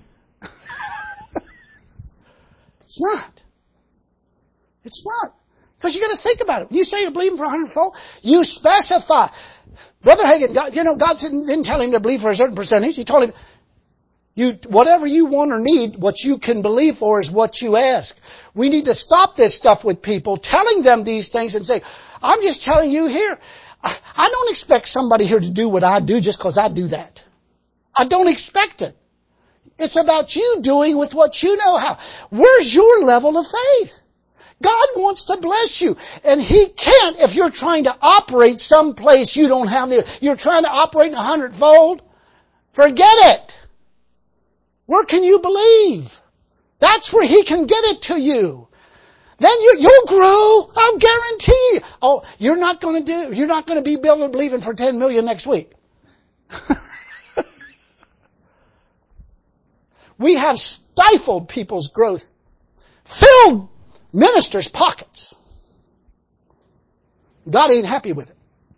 It's not. It's not. Because you got to think about it. When you say you're believing for 100-fold, you specify. Brother Hagin, God didn't tell him to believe for a certain percentage. He told him, whatever you want or need, what you can believe for is what you ask. We need to stop this stuff with people, telling them these things and say, I'm just telling you here, I don't expect somebody here to do what I do just because I do that. I don't expect it. It's about you doing with what you know how. Where's your level of faith? God wants to bless you. And He can't if you're trying to operate someplace you don't have the, you're trying to operate in 100-fold. Forget it. Where can you believe? That's where He can get it to you. Then you'll grow. I'll guarantee you. Oh, you're not going to be believing for 10 million next week. We have stifled people's growth. Filled ministers' pockets. God ain't happy with it.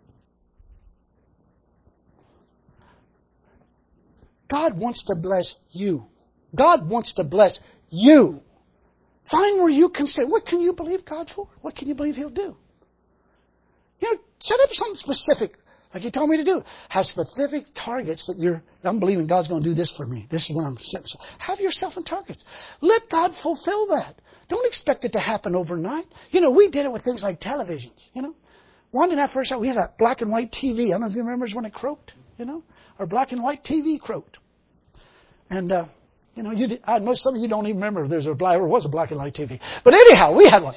God wants to bless you. God wants to bless you. Find where you can say, what can you believe God for? What can you believe He'll do? Set up something specific. Like He told me to do. Have specific targets that I'm believing God's going to do this for me. This is what I'm setting. Have yourself in targets. Let God fulfill that. Don't expect it to happen overnight. We did it with things like televisions, One in that first hour, we had a black and white TV. I don't know if you remember when it croaked, Our black and white TV croaked. And, I know some of you don't even remember if there was a black and white TV. But anyhow, we had one.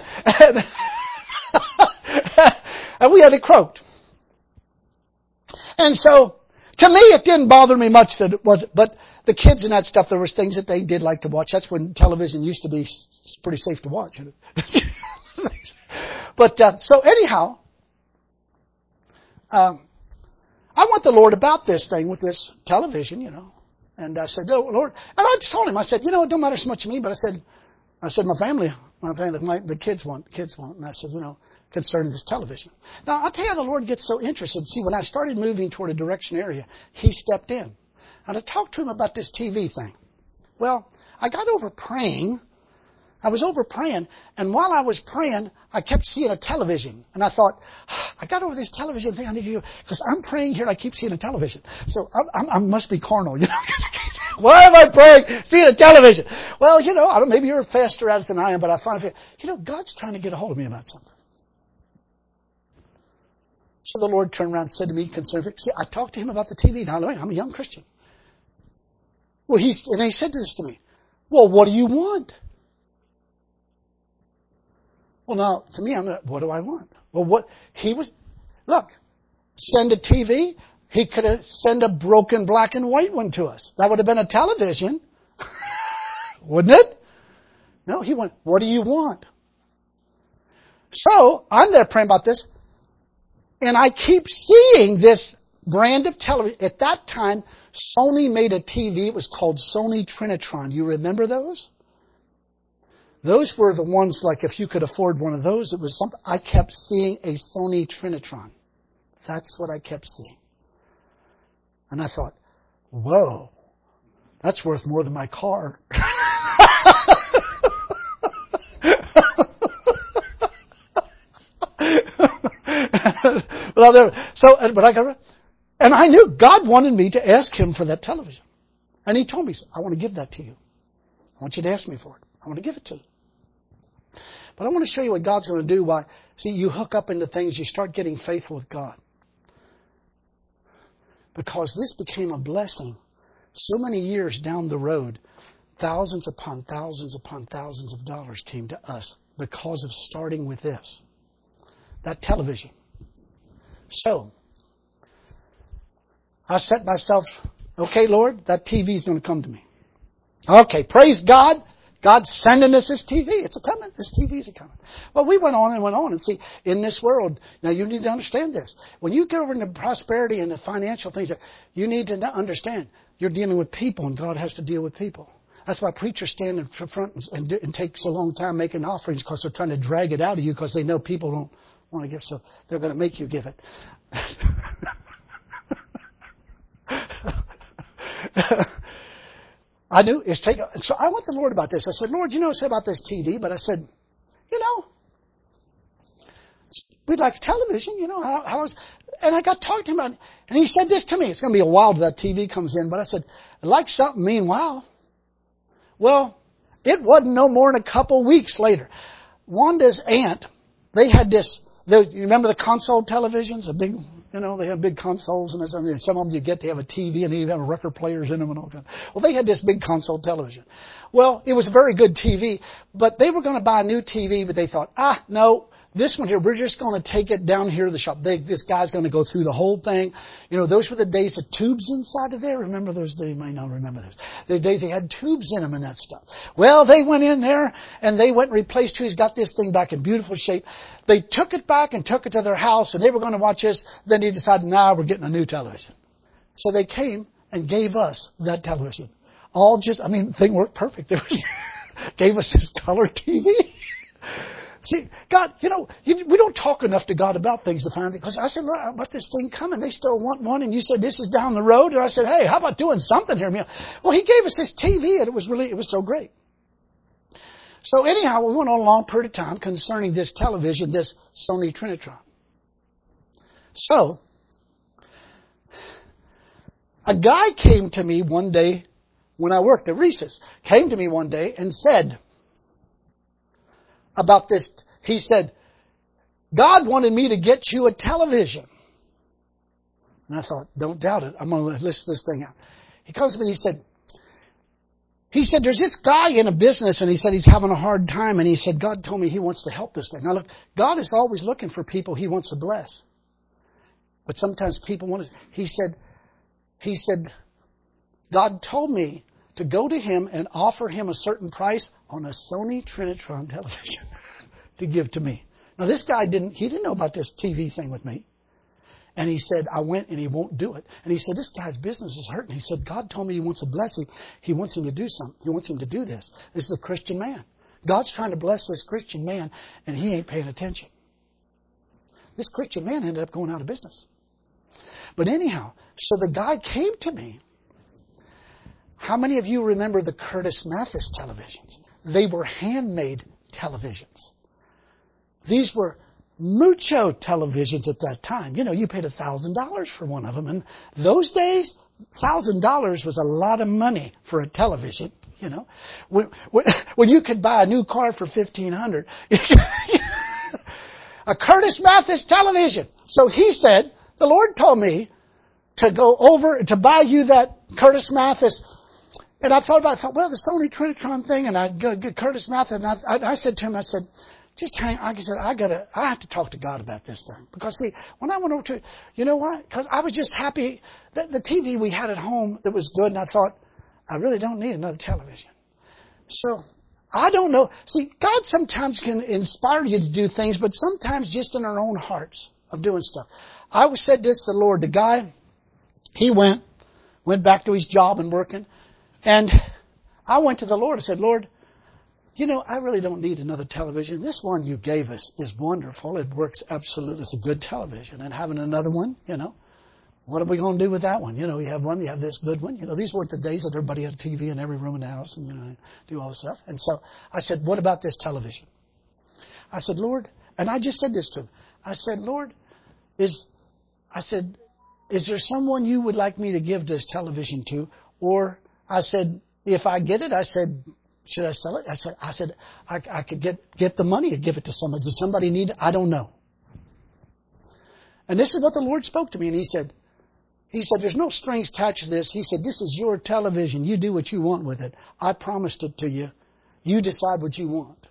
And we had it croaked. And so, to me, it didn't bother me much that it wasn't, but the kids and that stuff, there was things that they did like to watch. That's when television used to be pretty safe to watch. But, so anyhow, I went to the Lord about this thing with this television, And I said, "Oh, Lord," and I just told Him, I said, "It don't matter so much to me," but I said, my family, the kids want. And I said, concerning this television. Now, I'll tell you how the Lord gets so interested. See, when I started moving toward a direction area, He stepped in. And I talked to Him about this TV thing. Well, I got over praying. I was over praying, and while I was praying, I kept seeing a television. And I thought, I got over this television thing I need to do, because I'm praying here, I keep seeing a television. So I must be carnal, Why am I praying, seeing a television? Well, I don't, maybe you're faster at it than I am, but I find God's trying to get a hold of me about something. So the Lord turned around and said to me, see, I talked to Him about the TV. Now, I'm a young Christian. Well, He said this to me. Well, what do you want? Well, now, to me, what do I want? Well, send a TV. He could have sent a broken black and white one to us. That would have been a television. Wouldn't it? No, He went, what do you want? So, I'm there praying about this. And I keep seeing this brand of television. At that time, Sony made a TV. It was called Sony Trinitron. You remember those? Those were the ones, like, if you could afford one of those, it was something. I kept seeing a Sony Trinitron. That's what I kept seeing. And I thought, whoa, that's worth more than my car. And I knew God wanted me to ask Him for that television. And He told me, I want to give that to you. I want you to ask me for it. I want to give it to you. But I want to show you what God's going to do. See, you hook up into things, you start getting faithful with God. Because this became a blessing. So many years down the road, thousands upon thousands upon thousands of dollars came to us because of starting with this. That television. So, I set myself, okay, Lord, that TV is going to come to me. Okay, praise God. God's sending us this TV. It's coming. This TV is coming. Well, we went on and see, in this world, now you need to understand this. When you get over into prosperity and the financial things, you need to understand you're dealing with people and God has to deal with people. That's why preachers stand in front and takes a long time making offerings, because they're trying to drag it out of you because they know people don't want to give, so they're going to make you give it. I knew it's taking. So I went to the Lord about this. I said, Lord, I said about this TV, but I said, we'd like a television, and I got talking to him about it, and he said this to me. It's going to be a while till that TV comes in, but I said, I'd like something meanwhile. Well, it wasn't no more than a couple weeks later. Wanda's aunt, they had this, you remember the console televisions, they have big consoles, and some of them you get to have a TV and they even have record players in them and all that. Well, they had this big console television. Well, it was a very good TV, but they were going to buy a new TV, but they thought, no, this one here, we're just going to take it down here to the shop. This guy's going to go through the whole thing. Those were the days of tubes inside of there. Remember those days? You may not remember those. The days they had tubes in them and that stuff. Well, they went in there and they went and replaced tubes, got this thing back in beautiful shape. They took it back and took it to their house and they were going to watch this. Then they decided, we're getting a new television. So they came and gave us that television. The thing worked perfect. Gave us this color TV. See, God, we don't talk enough to God about things to find it. Because I said, Lord, about this thing coming, they still want one. And you said, this is down the road. And I said, hey, how about doing something here? Well, He gave us this TV and it was so great. So anyhow, we went on a long period of time concerning this television, this Sony Trinitron. So, A guy came to me one day when I worked at Reese's, came to me one day and said about this, he said, God wanted me to get you a television. And I thought, don't doubt it. I'm going to list this thing out. He comes to me and he said, there's this guy in a business and he said he's having a hard time and he said, God told me he wants to help this guy. Now look, God is always looking for people he wants to bless. But sometimes people want to, he said, God told me to go to him and offer him a certain price on a Sony Trinitron television to give to me. Now this guy didn't know about this TV thing with me. And he said, I went and he won't do it. And he said, this guy's business is hurting. He said, God told me he wants a blessing. He wants him to do something. He wants him to do this. This is a Christian man. God's trying to bless this Christian man and he ain't paying attention. This Christian man ended up going out of business. But anyhow, so the guy came to me. How many of you remember the Curtis Mathis televisions? They were handmade televisions. These were mucho televisions at that time. You know, you paid $1,000 for one of them. And those days, $1,000 was a lot of money for a television. You know, when you could buy a new car for $1,500, a Curtis Mathis television. So he said, the Lord told me to go over to buy you that Curtis Mathis. And I thought well, the Sony Trinitron thing, and I get Curtis Mathis. And I said to him, I said, just hang. I said, I have to talk to God about this thing. Because see, when I went over to, you know what? Because I was just happy that the TV we had at home that was good, and I thought, I really don't need another television. So, I don't know. See, God sometimes can inspire you to do things, but sometimes just in our own hearts of doing stuff. I said this to the Lord. The guy, he went back to his job and working. And I went to the Lord and said, Lord, you know, I really don't need another television. This one you gave us is wonderful. It works absolutely. It's a good television. And having another one, you know, what are we going to do with that one? You know, you have one, you have this good one. You know, these weren't the days that everybody had a TV in every room in the house and, you know, do all this stuff. And so I said, what about this television? I said, Lord, and I just said this to him. I said, Lord, is there someone you would like me to give this television to? Or I said, if I get it, I said, should I sell it? I said, I could get the money and give it to somebody. Does somebody need it? I don't know. And this is what the Lord spoke to me. And He said, there's no strings attached to this. He said, this is your television. You do what you want with it. I promised it to you. You decide what you want.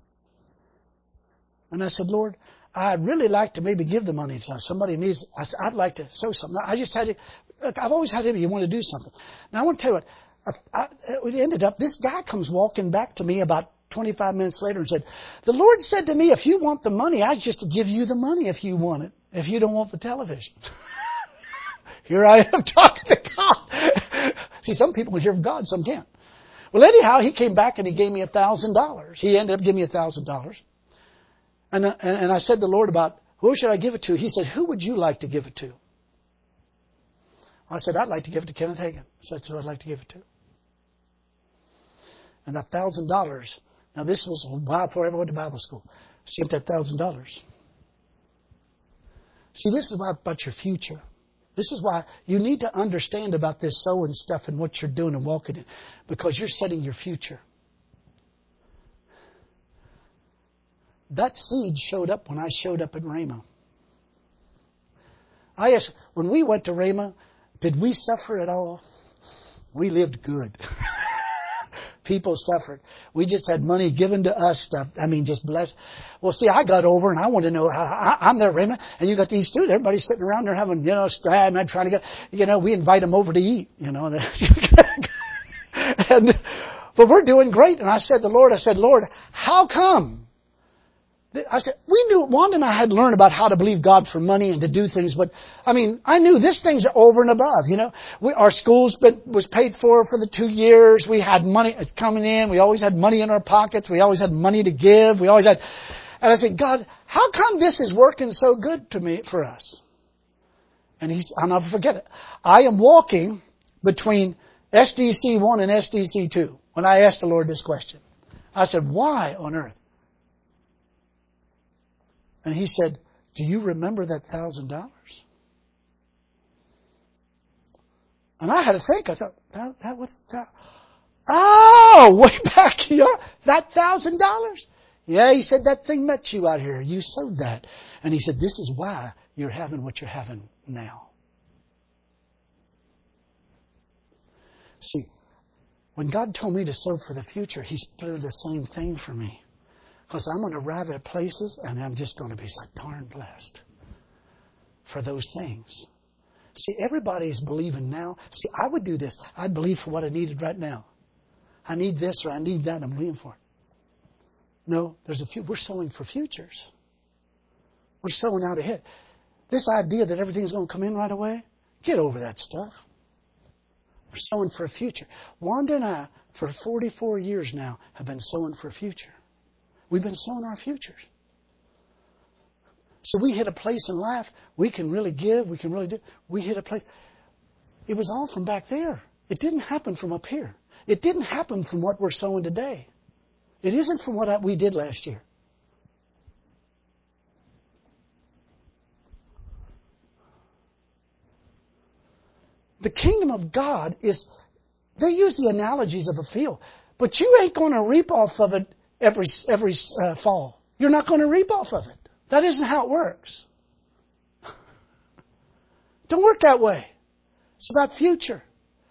And I said, Lord, I'd really like to maybe give the money to somebody needs. I said, I'd like to sow something. I just had to. Look, I've always had it. You want to do something. Now I want to tell you what. It ended up. This guy comes walking back to me about 25 minutes later and said, "The Lord said to me, if you want the money, I just to give you the money if you want it. If you don't want the television." Here I am talking to God. See, some people can hear from God, some can't. Well, anyhow, he came back and he gave me $1,000. He ended up giving me $1,000. And I said to the Lord about, who should I give it to? He said, who would you like to give it to? I said, I'd like to give it to Kenneth Hagin. So that's who I'd like to give it to. And that $1,000, now this was a while before I ever went to Bible school. Sent that $1,000. See, this is about your future. This is why you need to understand about this sowing stuff and what you're doing and walking in. Because you're setting your future. That seed showed up when I showed up at Rhema. I asked, when we went to Rhema, did we suffer at all? We lived good. People suffered. We just had money given to us stuff. I mean, just blessed. Well, see, I got over and I want to know how I'm there, Rhema, and you got these students. Everybody's sitting around there having, I'm trying to get, we invite them over to eat, and, but we're doing great. And I said to the Lord, Lord, how come? I said, we knew, Wanda and I had learned about how to believe God for money and to do things, but, I knew this thing's over and above, our schools was paid for the 2 years. We had money coming in. We always had money in our pockets. We always had money to give. And I said, God, how come this is working so good for us? And I'll never forget it. I am walking between SDC 1 and SDC 2 when I asked the Lord this question. I said, why on earth? And He said, do you remember that $1,000? And I had to think. I thought, that what's that? Oh, way back here, that $1,000. Yeah, he said, that thing met you out here. You sowed that. And he said, this is why you're having what you're having now. See, when God told me to sow for the future, He's doing the same thing for me. Because I'm going to arrive at places and I'm just going to be so darn blessed for those things. See, everybody's believing now. See, I would do this. I'd believe for what I needed right now. I need this or I need that and I'm believing for it. No, we're sowing for futures. We're sowing out ahead. This idea that everything's going to come in right away, get over that stuff. We're sowing for a future. Wanda and I, for 44 years now, have been sowing for a future. We've been sowing our futures. So we hit a place in life, we can really give, we can really do. We hit a place. It was all from back there. It didn't happen from up here. It didn't happen from what we're sowing today. It isn't from what we did last year. The kingdom of God is, they use the analogies of a field, but you ain't going to reap off of it every fall. You're not going to reap off of it. That isn't how it works. Don't work that way. It's about future.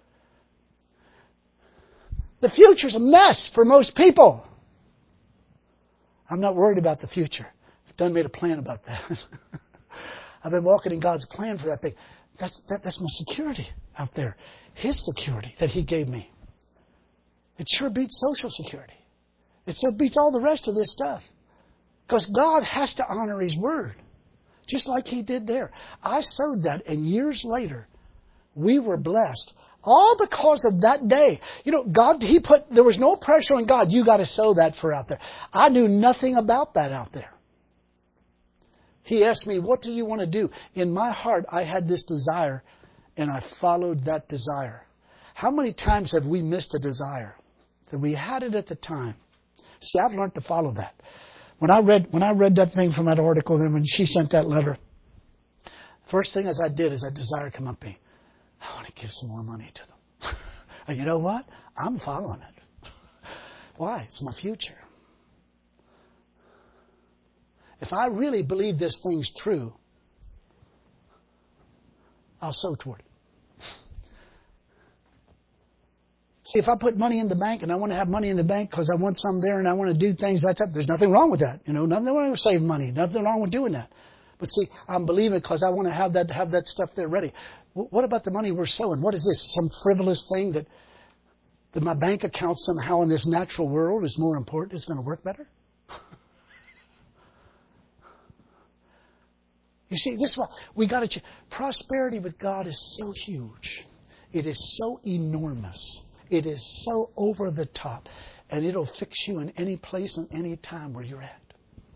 The future's a mess for most people. I'm not worried about the future. I've done made a plan about that. I've been walking in God's plan for that thing. That's my security out there. His security that He gave me. It sure beats social security. It sure beats all the rest of this stuff. Because God has to honor His word. Just like He did there. I sowed that and years later we were blessed. All because of that day. You know, God, there was no pressure on God. You got to sow that for out there. I knew nothing about that out there. He asked me, what do you want to do? In my heart, I had this desire and I followed that desire. How many times have we missed a desire that we had it at the time? See, I've learned to follow that. When I read that thing from that article, then when she sent that letter, first thing as I did is that desire come up me. I want to give some more money to them. And you know what? I'm following it. Why? It's my future. If I really believe this thing's true, I'll sow toward it. See, if I put money in the bank and I want to have money in the bank because I want some there and I want to do things, there's nothing wrong with that. You know, nothing wrong with saving money. Nothing wrong with doing that. But see, I'm believing because I want to have that stuff there ready. What about the money we're sowing? What is this? Some frivolous thing that my bank account somehow in this natural world is more important? It's going to work better? You see, this is why we got to. Prosperity with God is so huge. It is so enormous. It is so over the top. And it'll fix you in any place and any time where you're at.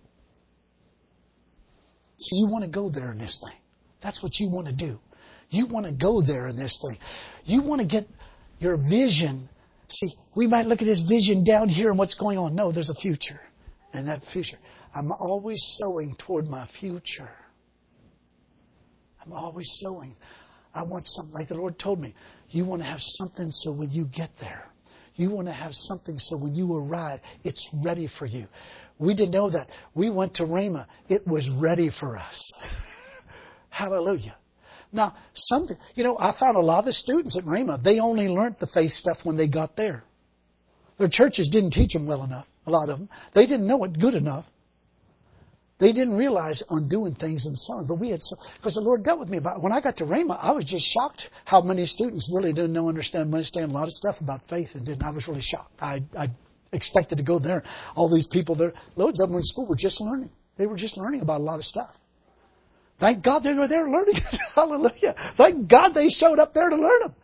So you want to go there in this thing. That's what you want to do. You want to go there in this thing. You want to get your vision. See, we might look at this vision down here and what's going on. No, there's a future. And that future. I'm always sowing toward my future. I'm always sowing. I want something, like the Lord told me, you want to have something so when you get there, you want to have something so when you arrive, it's ready for you. We didn't know that. We went to Rhema. It was ready for us. Hallelujah. Now, I found a lot of the students at Rhema, they only learned the faith stuff when they got there. Their churches didn't teach them well enough, a lot of them. They didn't know it good enough. They didn't realize on doing things and so on. But because the Lord dealt with me about it. When I got to Rhema, I was just shocked how many students really didn't understand a lot of stuff about faith and didn't. I was really shocked. I expected to go there. All these people there, loads of them in school were just learning. They were just learning about a lot of stuff. Thank God they were there learning it. Hallelujah. Thank God they showed up there to learn them.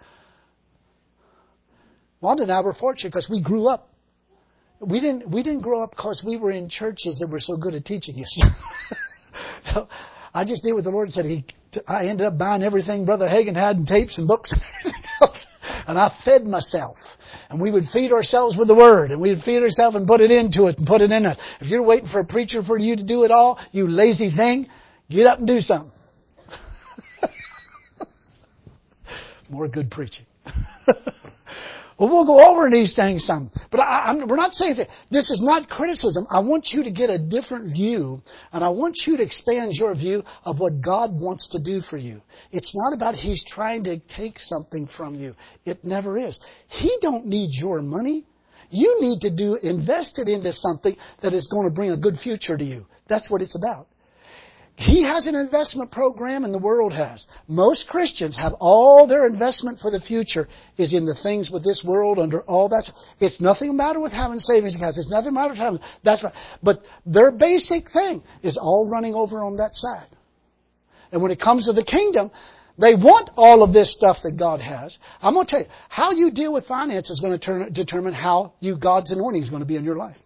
Wanda and I were fortunate because we grew up. We didn't grow up because we were in churches that were so good at teaching us. So I just did what the Lord said. I ended up buying everything Brother Hagin had and tapes and books and everything else. And I fed myself. And we would feed ourselves with the Word. And we'd feed ourselves and put it into it and put it in it. If you're waiting for a preacher for you to do it all, you lazy thing, get up and do something. More good preaching. Well, we'll go over these things some. But we're not saying that. This is not criticism. I want you to get a different view, and I want you to expand your view of what God wants to do for you. It's not about He's trying to take something from you. It never is. He don't need your money. You need to invest it into something that is going to bring a good future to you. That's what it's about. He has an investment program and the world has. Most Christians have all their investment for the future is in the things with this world under all that. It's nothing matter with having savings accounts. It's nothing matter with having, that's right. But their basic thing is all running over on that side. And when it comes to the kingdom, they want all of this stuff that God has. I'm going to tell you, how you deal with finance is going to determine how God's anointing is going to be in your life.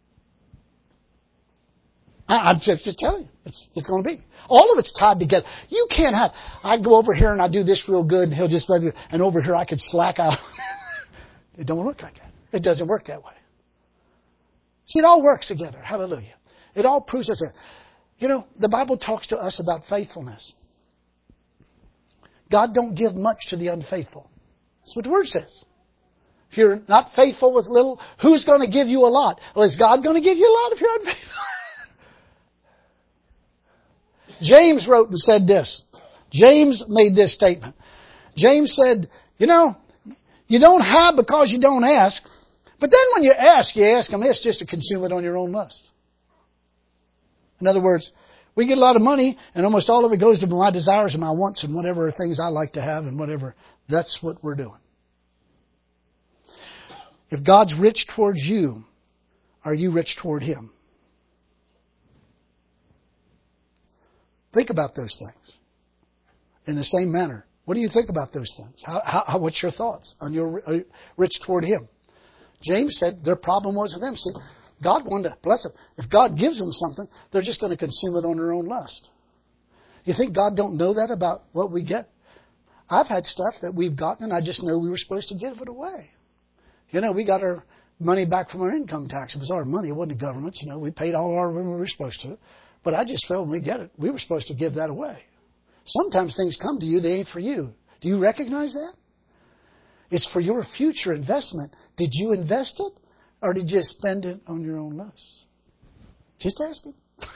I'm just telling you, it's going to be. All of it's tied together. You can't have, I go over here and I do this real good and he'll just, and over here I could slack out. It don't work like that. It doesn't work that way. See, it all works together. Hallelujah. It all proves us. You know, the Bible talks to us about faithfulness. God don't give much to the unfaithful. That's what the Word says. If you're not faithful with little, who's going to give you a lot? Well, is God going to give you a lot if you're unfaithful? James wrote and said this. James made this statement. James said, you know, you don't have because you don't ask. But then when you ask them this just to consume it on your own lust. In other words, we get a lot of money and almost all of it goes to my desires and my wants and whatever things I like to have and whatever. That's what we're doing. If God's rich towards you, are you rich toward Him? Think about those things. In the same manner, what do you think about those things? What's your thoughts on your rich toward Him? James said their problem wasn't them. See, God wanted to bless them. If God gives them something, they're just going to consume it on their own lust. You think God don't know that about what we get? I've had stuff that we've gotten and I just know we were supposed to give it away. You know, we got our money back from our income tax. It was our money. It wasn't the government's. You know, we paid all our when we were supposed to. But I just felt when we get it, we were supposed to give that away. Sometimes things come to you, they ain't for you. Do you recognize that? It's for your future investment. Did you invest it? Or did you spend it on your own lust? Just asking.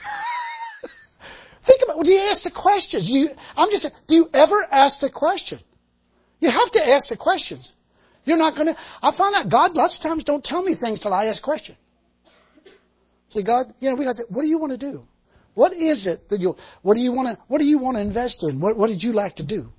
Think about, do you ask the questions? I'm just saying, do you ever ask the question? You have to ask the questions. You're not going to, I found out God lots of times don't tell me things till I ask questions. Say, God, you know, what do you want to do? What is it that what do you want to invest in? What did you like to do?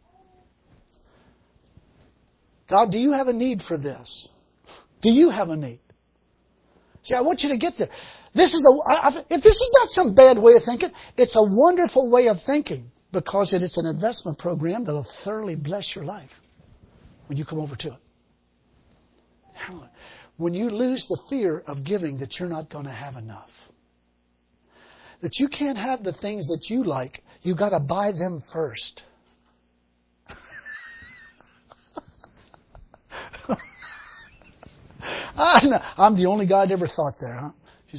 God, do you have a need for this? Do you have a need? See, I want you to get there. If this is not some bad way of thinking, it's a wonderful way of thinking because it's an investment program that'll thoroughly bless your life when you come over to it. When you lose the fear of giving that you're not going to have enough. That you can't have the things that you like. You got to buy them first. I'm the only guy that ever thought there, huh?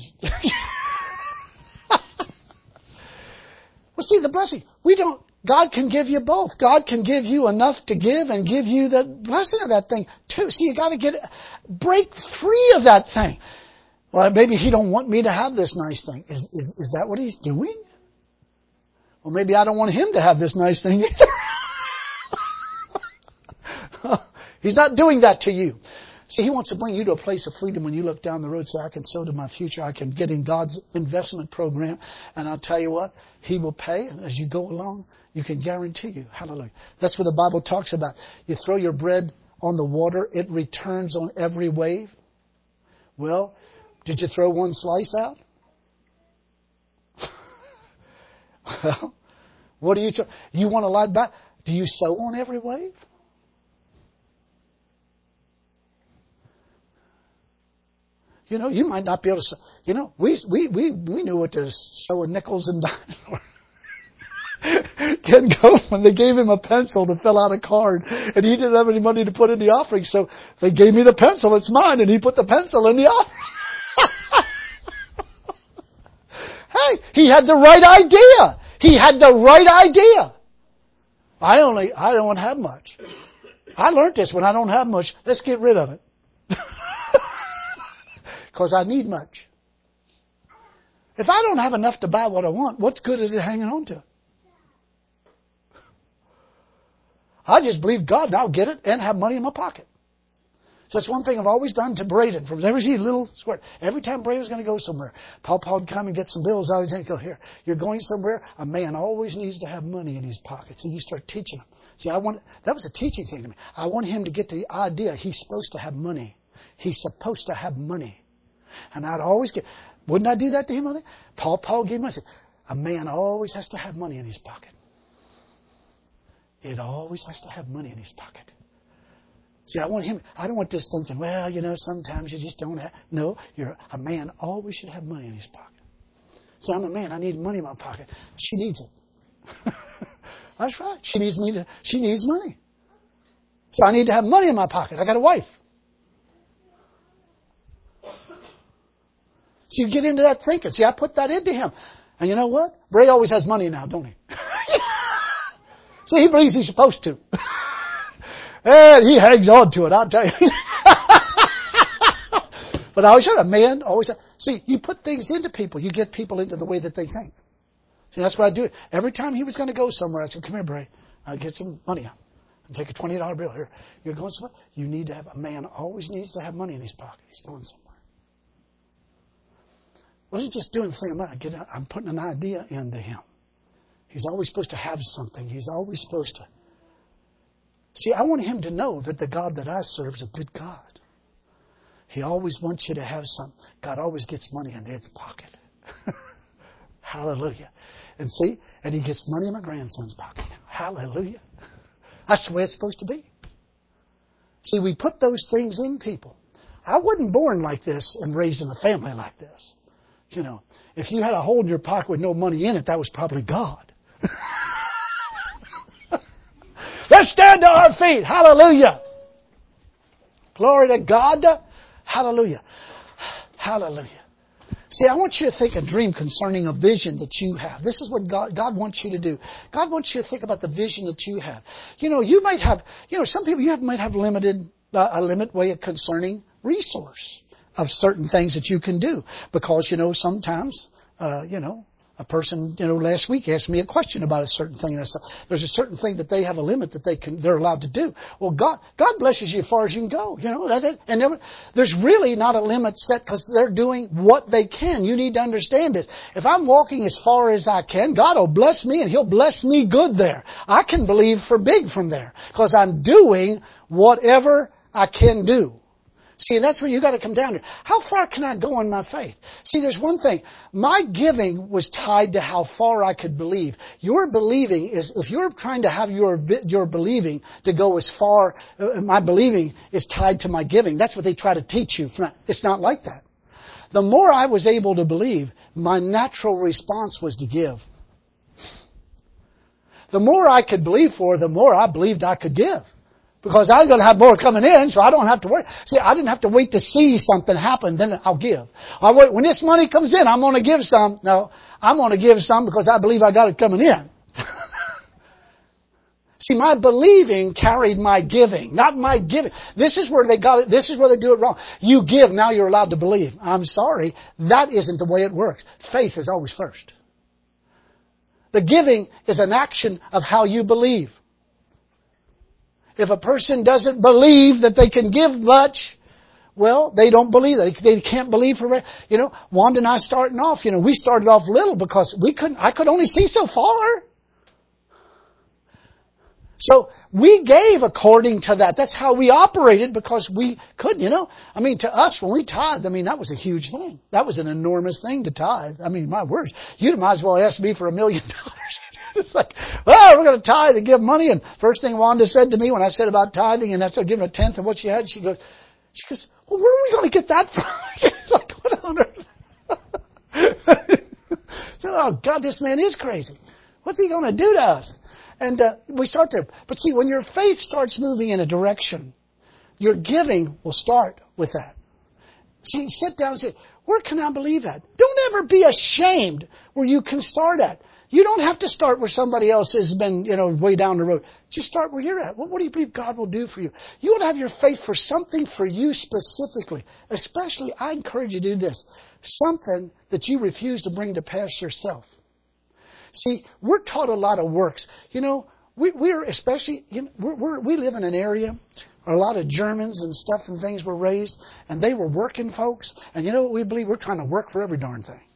Well, see, the blessing, God can give you both. God can give you enough to give and give you the blessing of that thing too. See, you got to break free of that thing. Well, maybe He don't want me to have this nice thing. Is that what He's doing? Well, maybe I don't want Him to have this nice thing either. He's not doing that to you. See, He wants to bring you to a place of freedom when you look down the road and say, I can sow to my future. I can get in God's investment program. And I'll tell you what, He will pay. And as you go along, you can guarantee you. Hallelujah. That's what the Bible talks about. You throw your bread on the water, it returns on every wave. Well, did you throw one slice out? Well, what do you throw? You want a lot back? Do you sow on every wave? You know, you might not be able to. You know, we knew what to sow in nickels and dimes. Ken Copeland, they gave him a pencil to fill out a card, and he didn't have any money to put in the offering, so they gave me the pencil. It's mine, and he put the pencil in the offering. Hey, he had the right idea. He had the right idea. I don't have much. I learned this when I don't have much. Let's get rid of it. Because I need much. If I don't have enough to buy what I want, what good is it hanging on to? I just believe God and I'll get it and have money in my pocket. So that's one thing I've always done to Braden. From every little square. Every time Braden was going to go somewhere, Paul would come and get some bills out of his hand and go, here, you're going somewhere. A man always needs to have money in his pocket. So you start teaching him. See, that was a teaching thing to me. I want him to get the idea he's supposed to have money. He's supposed to have money. And I'd always wouldn't I do that to him? Paul gave me, I said, a man always has to have money in his pocket. It always has to have money in his pocket. See, I don't want this thinking, well, sometimes you just don't have. No, a man always should have money in his pocket. See, I'm a man, I need money in my pocket. She needs it. That's right. She needs money. So I need to have money in my pocket. I got a wife. So you get into that thinking. See, I put that into him. And you know what? Bray always has money now, don't he? See, he believes he's supposed to. And he hangs on to it, I'll tell you. But I always said, a man always... See, you put things into people. You get people into the way that they think. See, that's what I do. Every time he was going to go somewhere, I said, come here, Bray. I'll get some money out. I'll take a $20 bill. Here, you're going somewhere. You need to have... A man always needs to have money in his pocket. He's going somewhere. I wasn't just doing the thing I'm putting an idea into him. He's always supposed to have something. He's always supposed to... See, I want him to know that the God that I serve is a good God. He always wants you to have something. God always gets money into his pocket. Hallelujah. And see, and he gets money in my grandson's pocket. Hallelujah. That's the way it's supposed to be. See, we put those things in people. I wasn't born like this and raised in a family like this. If you had a hole in your pocket with no money in it, that was probably God. Let's stand to our feet. Hallelujah. Glory to God. Hallelujah. Hallelujah. See, I want you to think a dream concerning a vision that you have. This is what God wants you to do. God wants you to think about the vision that you have. You might have, some people might have a limit way of concerning resource of certain things that you can do. Because, sometimes, a person, last week asked me a question about a certain thing. And I said, there's a certain thing that they have a limit that they're allowed to do. Well, God blesses you as far as you can go. That's it. And there's really not a limit set because they're doing what they can. You need to understand this. If I'm walking as far as I can, God will bless me and He'll bless me good there. I can believe for big from there because I'm doing whatever I can do. See, that's where you got to come down to. How far can I go in my faith? See, there's one thing. My giving was tied to how far I could believe. Your believing is, if you're trying to have your believing to go as far, my believing is tied to my giving. That's what they try to teach you. It's not like that. The more I was able to believe, my natural response was to give. The more I could believe for, the more I believed I could give. Because I'm going to have more coming in, so I don't have to worry. See, I didn't have to wait to see something happen, then I'll give. When this money comes in, I'm going to give some. No, I'm going to give some because I believe I got it coming in. See, my believing carried my giving, not my giving. This is where they got it. This is where they do it wrong. You give, now you're allowed to believe. I'm sorry, that isn't the way it works. Faith is always first. The giving is an action of how you believe. If a person doesn't believe that they can give much, well, they don't believe that. They can't believe for, Wanda and I starting off, we started off little because I could only see so far. So we gave according to that. That's how we operated because we could, to us when we tithed, that was a huge thing. That was an enormous thing to tithe. My words. You might as well ask me for $1 million. It's like, well, we're going to tithe and give money. And first thing Wanda said to me when I said about tithing, and that's giving a tenth of what she had, she goes, well, where are we going to get that from? She's like, what on earth? So, oh God, this man is crazy. What's he going to do to us? And we start there. But see, when your faith starts moving in a direction, your giving will start with that. See, sit down and say, where can I believe that? Don't ever be ashamed where you can start at. You don't have to start where somebody else has been, way down the road. Just start where you're at. What do you believe God will do for you? You want to have your faith for something for you specifically. Especially, I encourage you to do this. Something that you refuse to bring to pass yourself. See, we're taught a lot of works. We're especially, we live in an area where a lot of Germans and stuff and things were raised, and they were working folks. And you know what we believe? We're trying to work for every darn thing.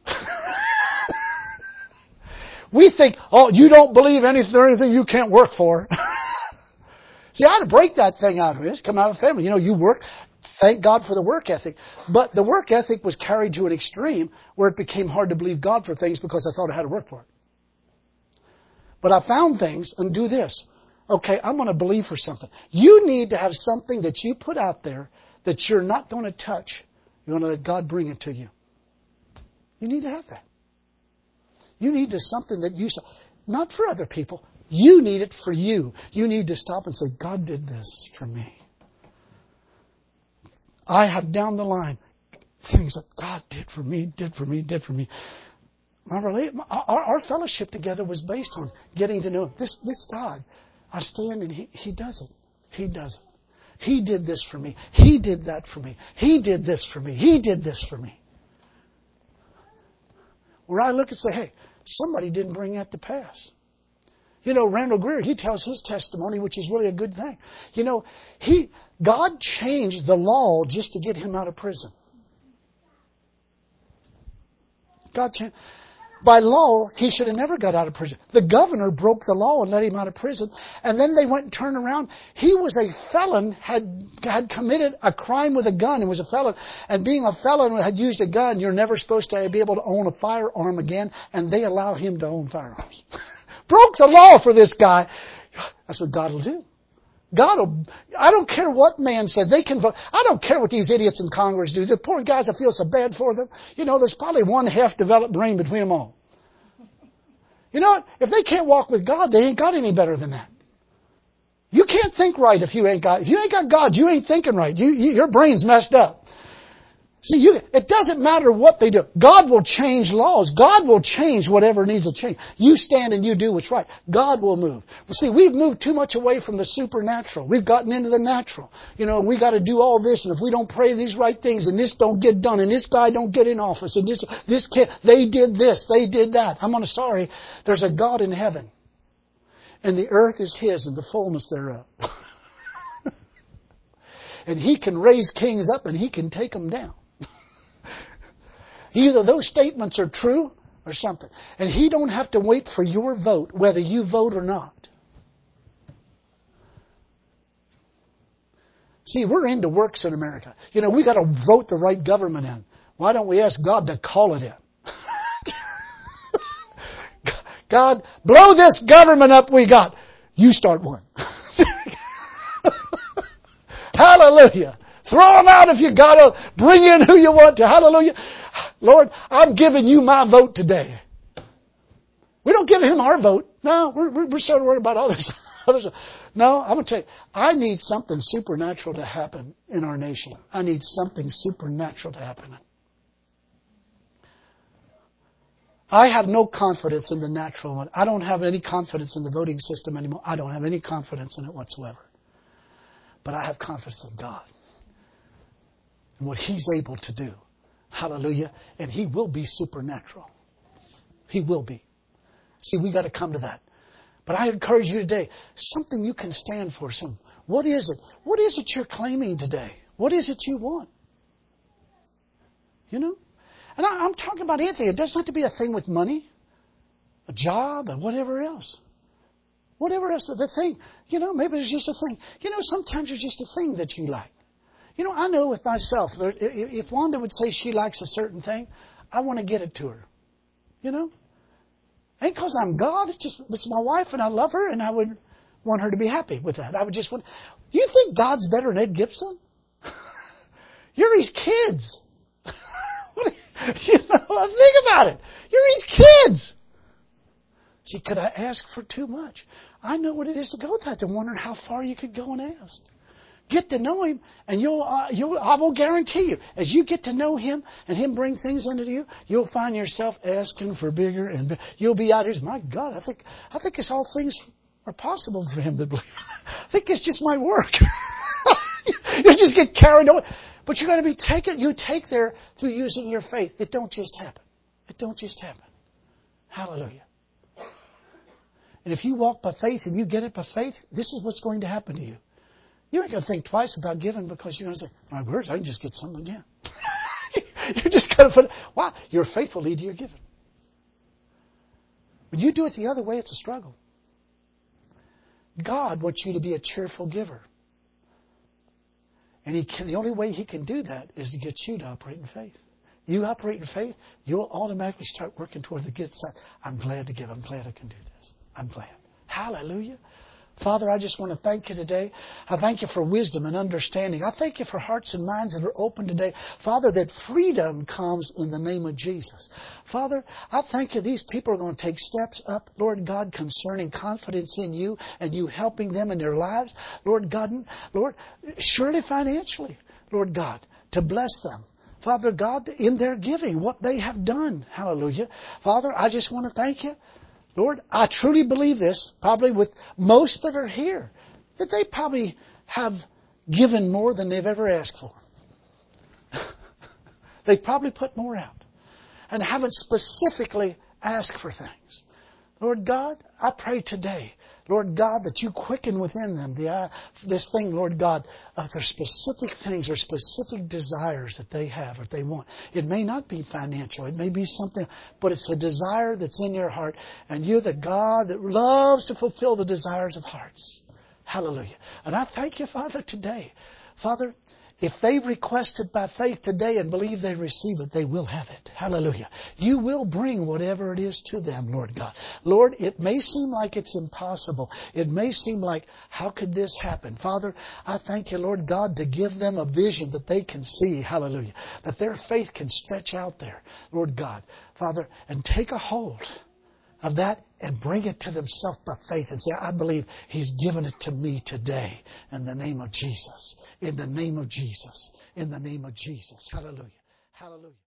We think, you don't believe anything you can't work for. See, I had to break that thing out of it. It's come out of the family. You work. Thank God for the work ethic. But the work ethic was carried to an extreme where it became hard to believe God for things because I thought I had to work for it. But I found things and do this. Okay, I'm going to believe for something. You need to have something that you put out there that you're not going to touch. You're going to let God bring it to you. You need to have that. You need to something that not for other people. You need it for you. You need to stop and say, God did this for me. I have down the line things that God did for me. Our fellowship together was based on getting to know Him. This God, I stand and He does it. He does it. He did this for me. He did that for me. He did this for me. He did this for me. Where I look and say, hey, somebody didn't bring that to pass. Randall Greer, he tells his testimony, which is really a good thing. God changed the law just to get him out of prison. God changed. By law, he should have never got out of prison. The governor broke the law and let him out of prison. And then they went and turned around. He was a felon, had committed a crime with a gun and was a felon. And being a felon had used a gun, you're never supposed to be able to own a firearm again. And they allow him to own firearms. Broke the law for this guy. That's what God will do. I don't care what man says. They can vote. I don't care what these idiots in Congress do. The poor guys, I feel so bad for them. There's probably one half-developed brain between them all. You know what? If they can't walk with God, they ain't got any better than that. You can't think right if you ain't got God, you ain't thinking right. Your brain's messed up. See, it doesn't matter what they do. God will change laws. God will change whatever needs to change. You stand and you do what's right. God will move. Well, see, we've moved too much away from the supernatural. We've gotten into the natural. And we got to do all this, and if we don't pray these right things, and this don't get done, and this guy don't get in office, and this kid, they did this, they did that. Sorry. There's a God in heaven. And the earth is His and the fullness thereof. And He can raise kings up and He can take them down. Either those statements are true or something. And He don't have to wait for your vote, whether you vote or not. See, we're into works in America. We got to vote the right government in. Why don't we ask God to call it in? God, blow this government up we got. You start one. Hallelujah. Throw them out if you got to. Bring in who you want to. Hallelujah. Lord, I'm giving you my vote today. We don't give Him our vote. No, we're so worried about all this other stuff. No, I'm going to tell you, I need something supernatural to happen in our nation. I need something supernatural to happen. I have no confidence in the natural one. I don't have any confidence in the voting system anymore. I don't have any confidence in it whatsoever. But I have confidence in God and what He's able to do. Hallelujah. And He will be supernatural. He will be. See, we got to come to that. But I encourage you today, something you can stand for. What is it? What is it you're claiming today? What is it you want? And I'm talking about anything. It doesn't have to be a thing with money, a job, and whatever else. Whatever else, the thing. Maybe it's just a thing. Sometimes it's just a thing that you like. I know with myself, if Wanda would say she likes a certain thing, I want to get it to her. Ain't because I'm God. It's my wife and I love her and I would want her to be happy with that. I would just want. You think God's better than Ed Gibson? You're His kids. Think about it. You're His kids. See, could I ask for too much? I know what it is to go with that, to wonder how far you could go and ask. Get to know Him, and I will guarantee you, as you get to know Him and Him bring things unto you, you'll find yourself asking for bigger and bigger. You'll be out here, my God, I think it's all things are possible for Him that believe. I think it's just my work. You just get carried away. But you're going to be taken, you take there through using your faith. It don't just happen. It don't just happen. Hallelujah. And if you walk by faith and you get it by faith, this is what's going to happen to you. You ain't going to think twice about giving because you're going to say, my words, I can just get something again. You're just going to put, wow, your faith will lead to your giving. When you do it the other way, it's a struggle. God wants you to be a cheerful giver. And the only way He can do that is to get you to operate in faith. You operate in faith, you'll automatically start working toward the good side. I'm glad to give. I'm glad I can do this. I'm glad. Hallelujah. Father, I just want to thank You today. I thank You for wisdom and understanding. I thank You for hearts and minds that are open today. Father, that freedom comes in the name of Jesus. Father, I thank You these people are going to take steps up, Lord God, concerning confidence in You and You helping them in their lives. Lord God, Lord, surely financially, Lord God, to bless them. Father God, in their giving, what they have done. Hallelujah. Father, I just want to thank You. Lord, I truly believe this, probably with most that are here, that they probably have given more than they've ever asked for. They've probably put more out and haven't specifically asked for things. Lord God, I pray today, Lord God, that You quicken within them this thing, Lord God, of their specific things or specific desires that they have or they want. It may not be financial. It may be something, but it's a desire that's in your heart. And You're the God that loves to fulfill the desires of hearts. Hallelujah. And I thank You, Father, today. Father, if they request it by faith today and believe they receive it, they will have it. Hallelujah. You will bring whatever it is to them, Lord God. Lord, it may seem like it's impossible. It may seem like, how could this happen? Father, I thank You, Lord God, to give them a vision that they can see. Hallelujah. That their faith can stretch out there, Lord God. Father, and take a hold of that and bring it to themselves by faith and say, I believe He's given it to me today in the name of Jesus. In the name of Jesus. In the name of Jesus. Hallelujah. Hallelujah.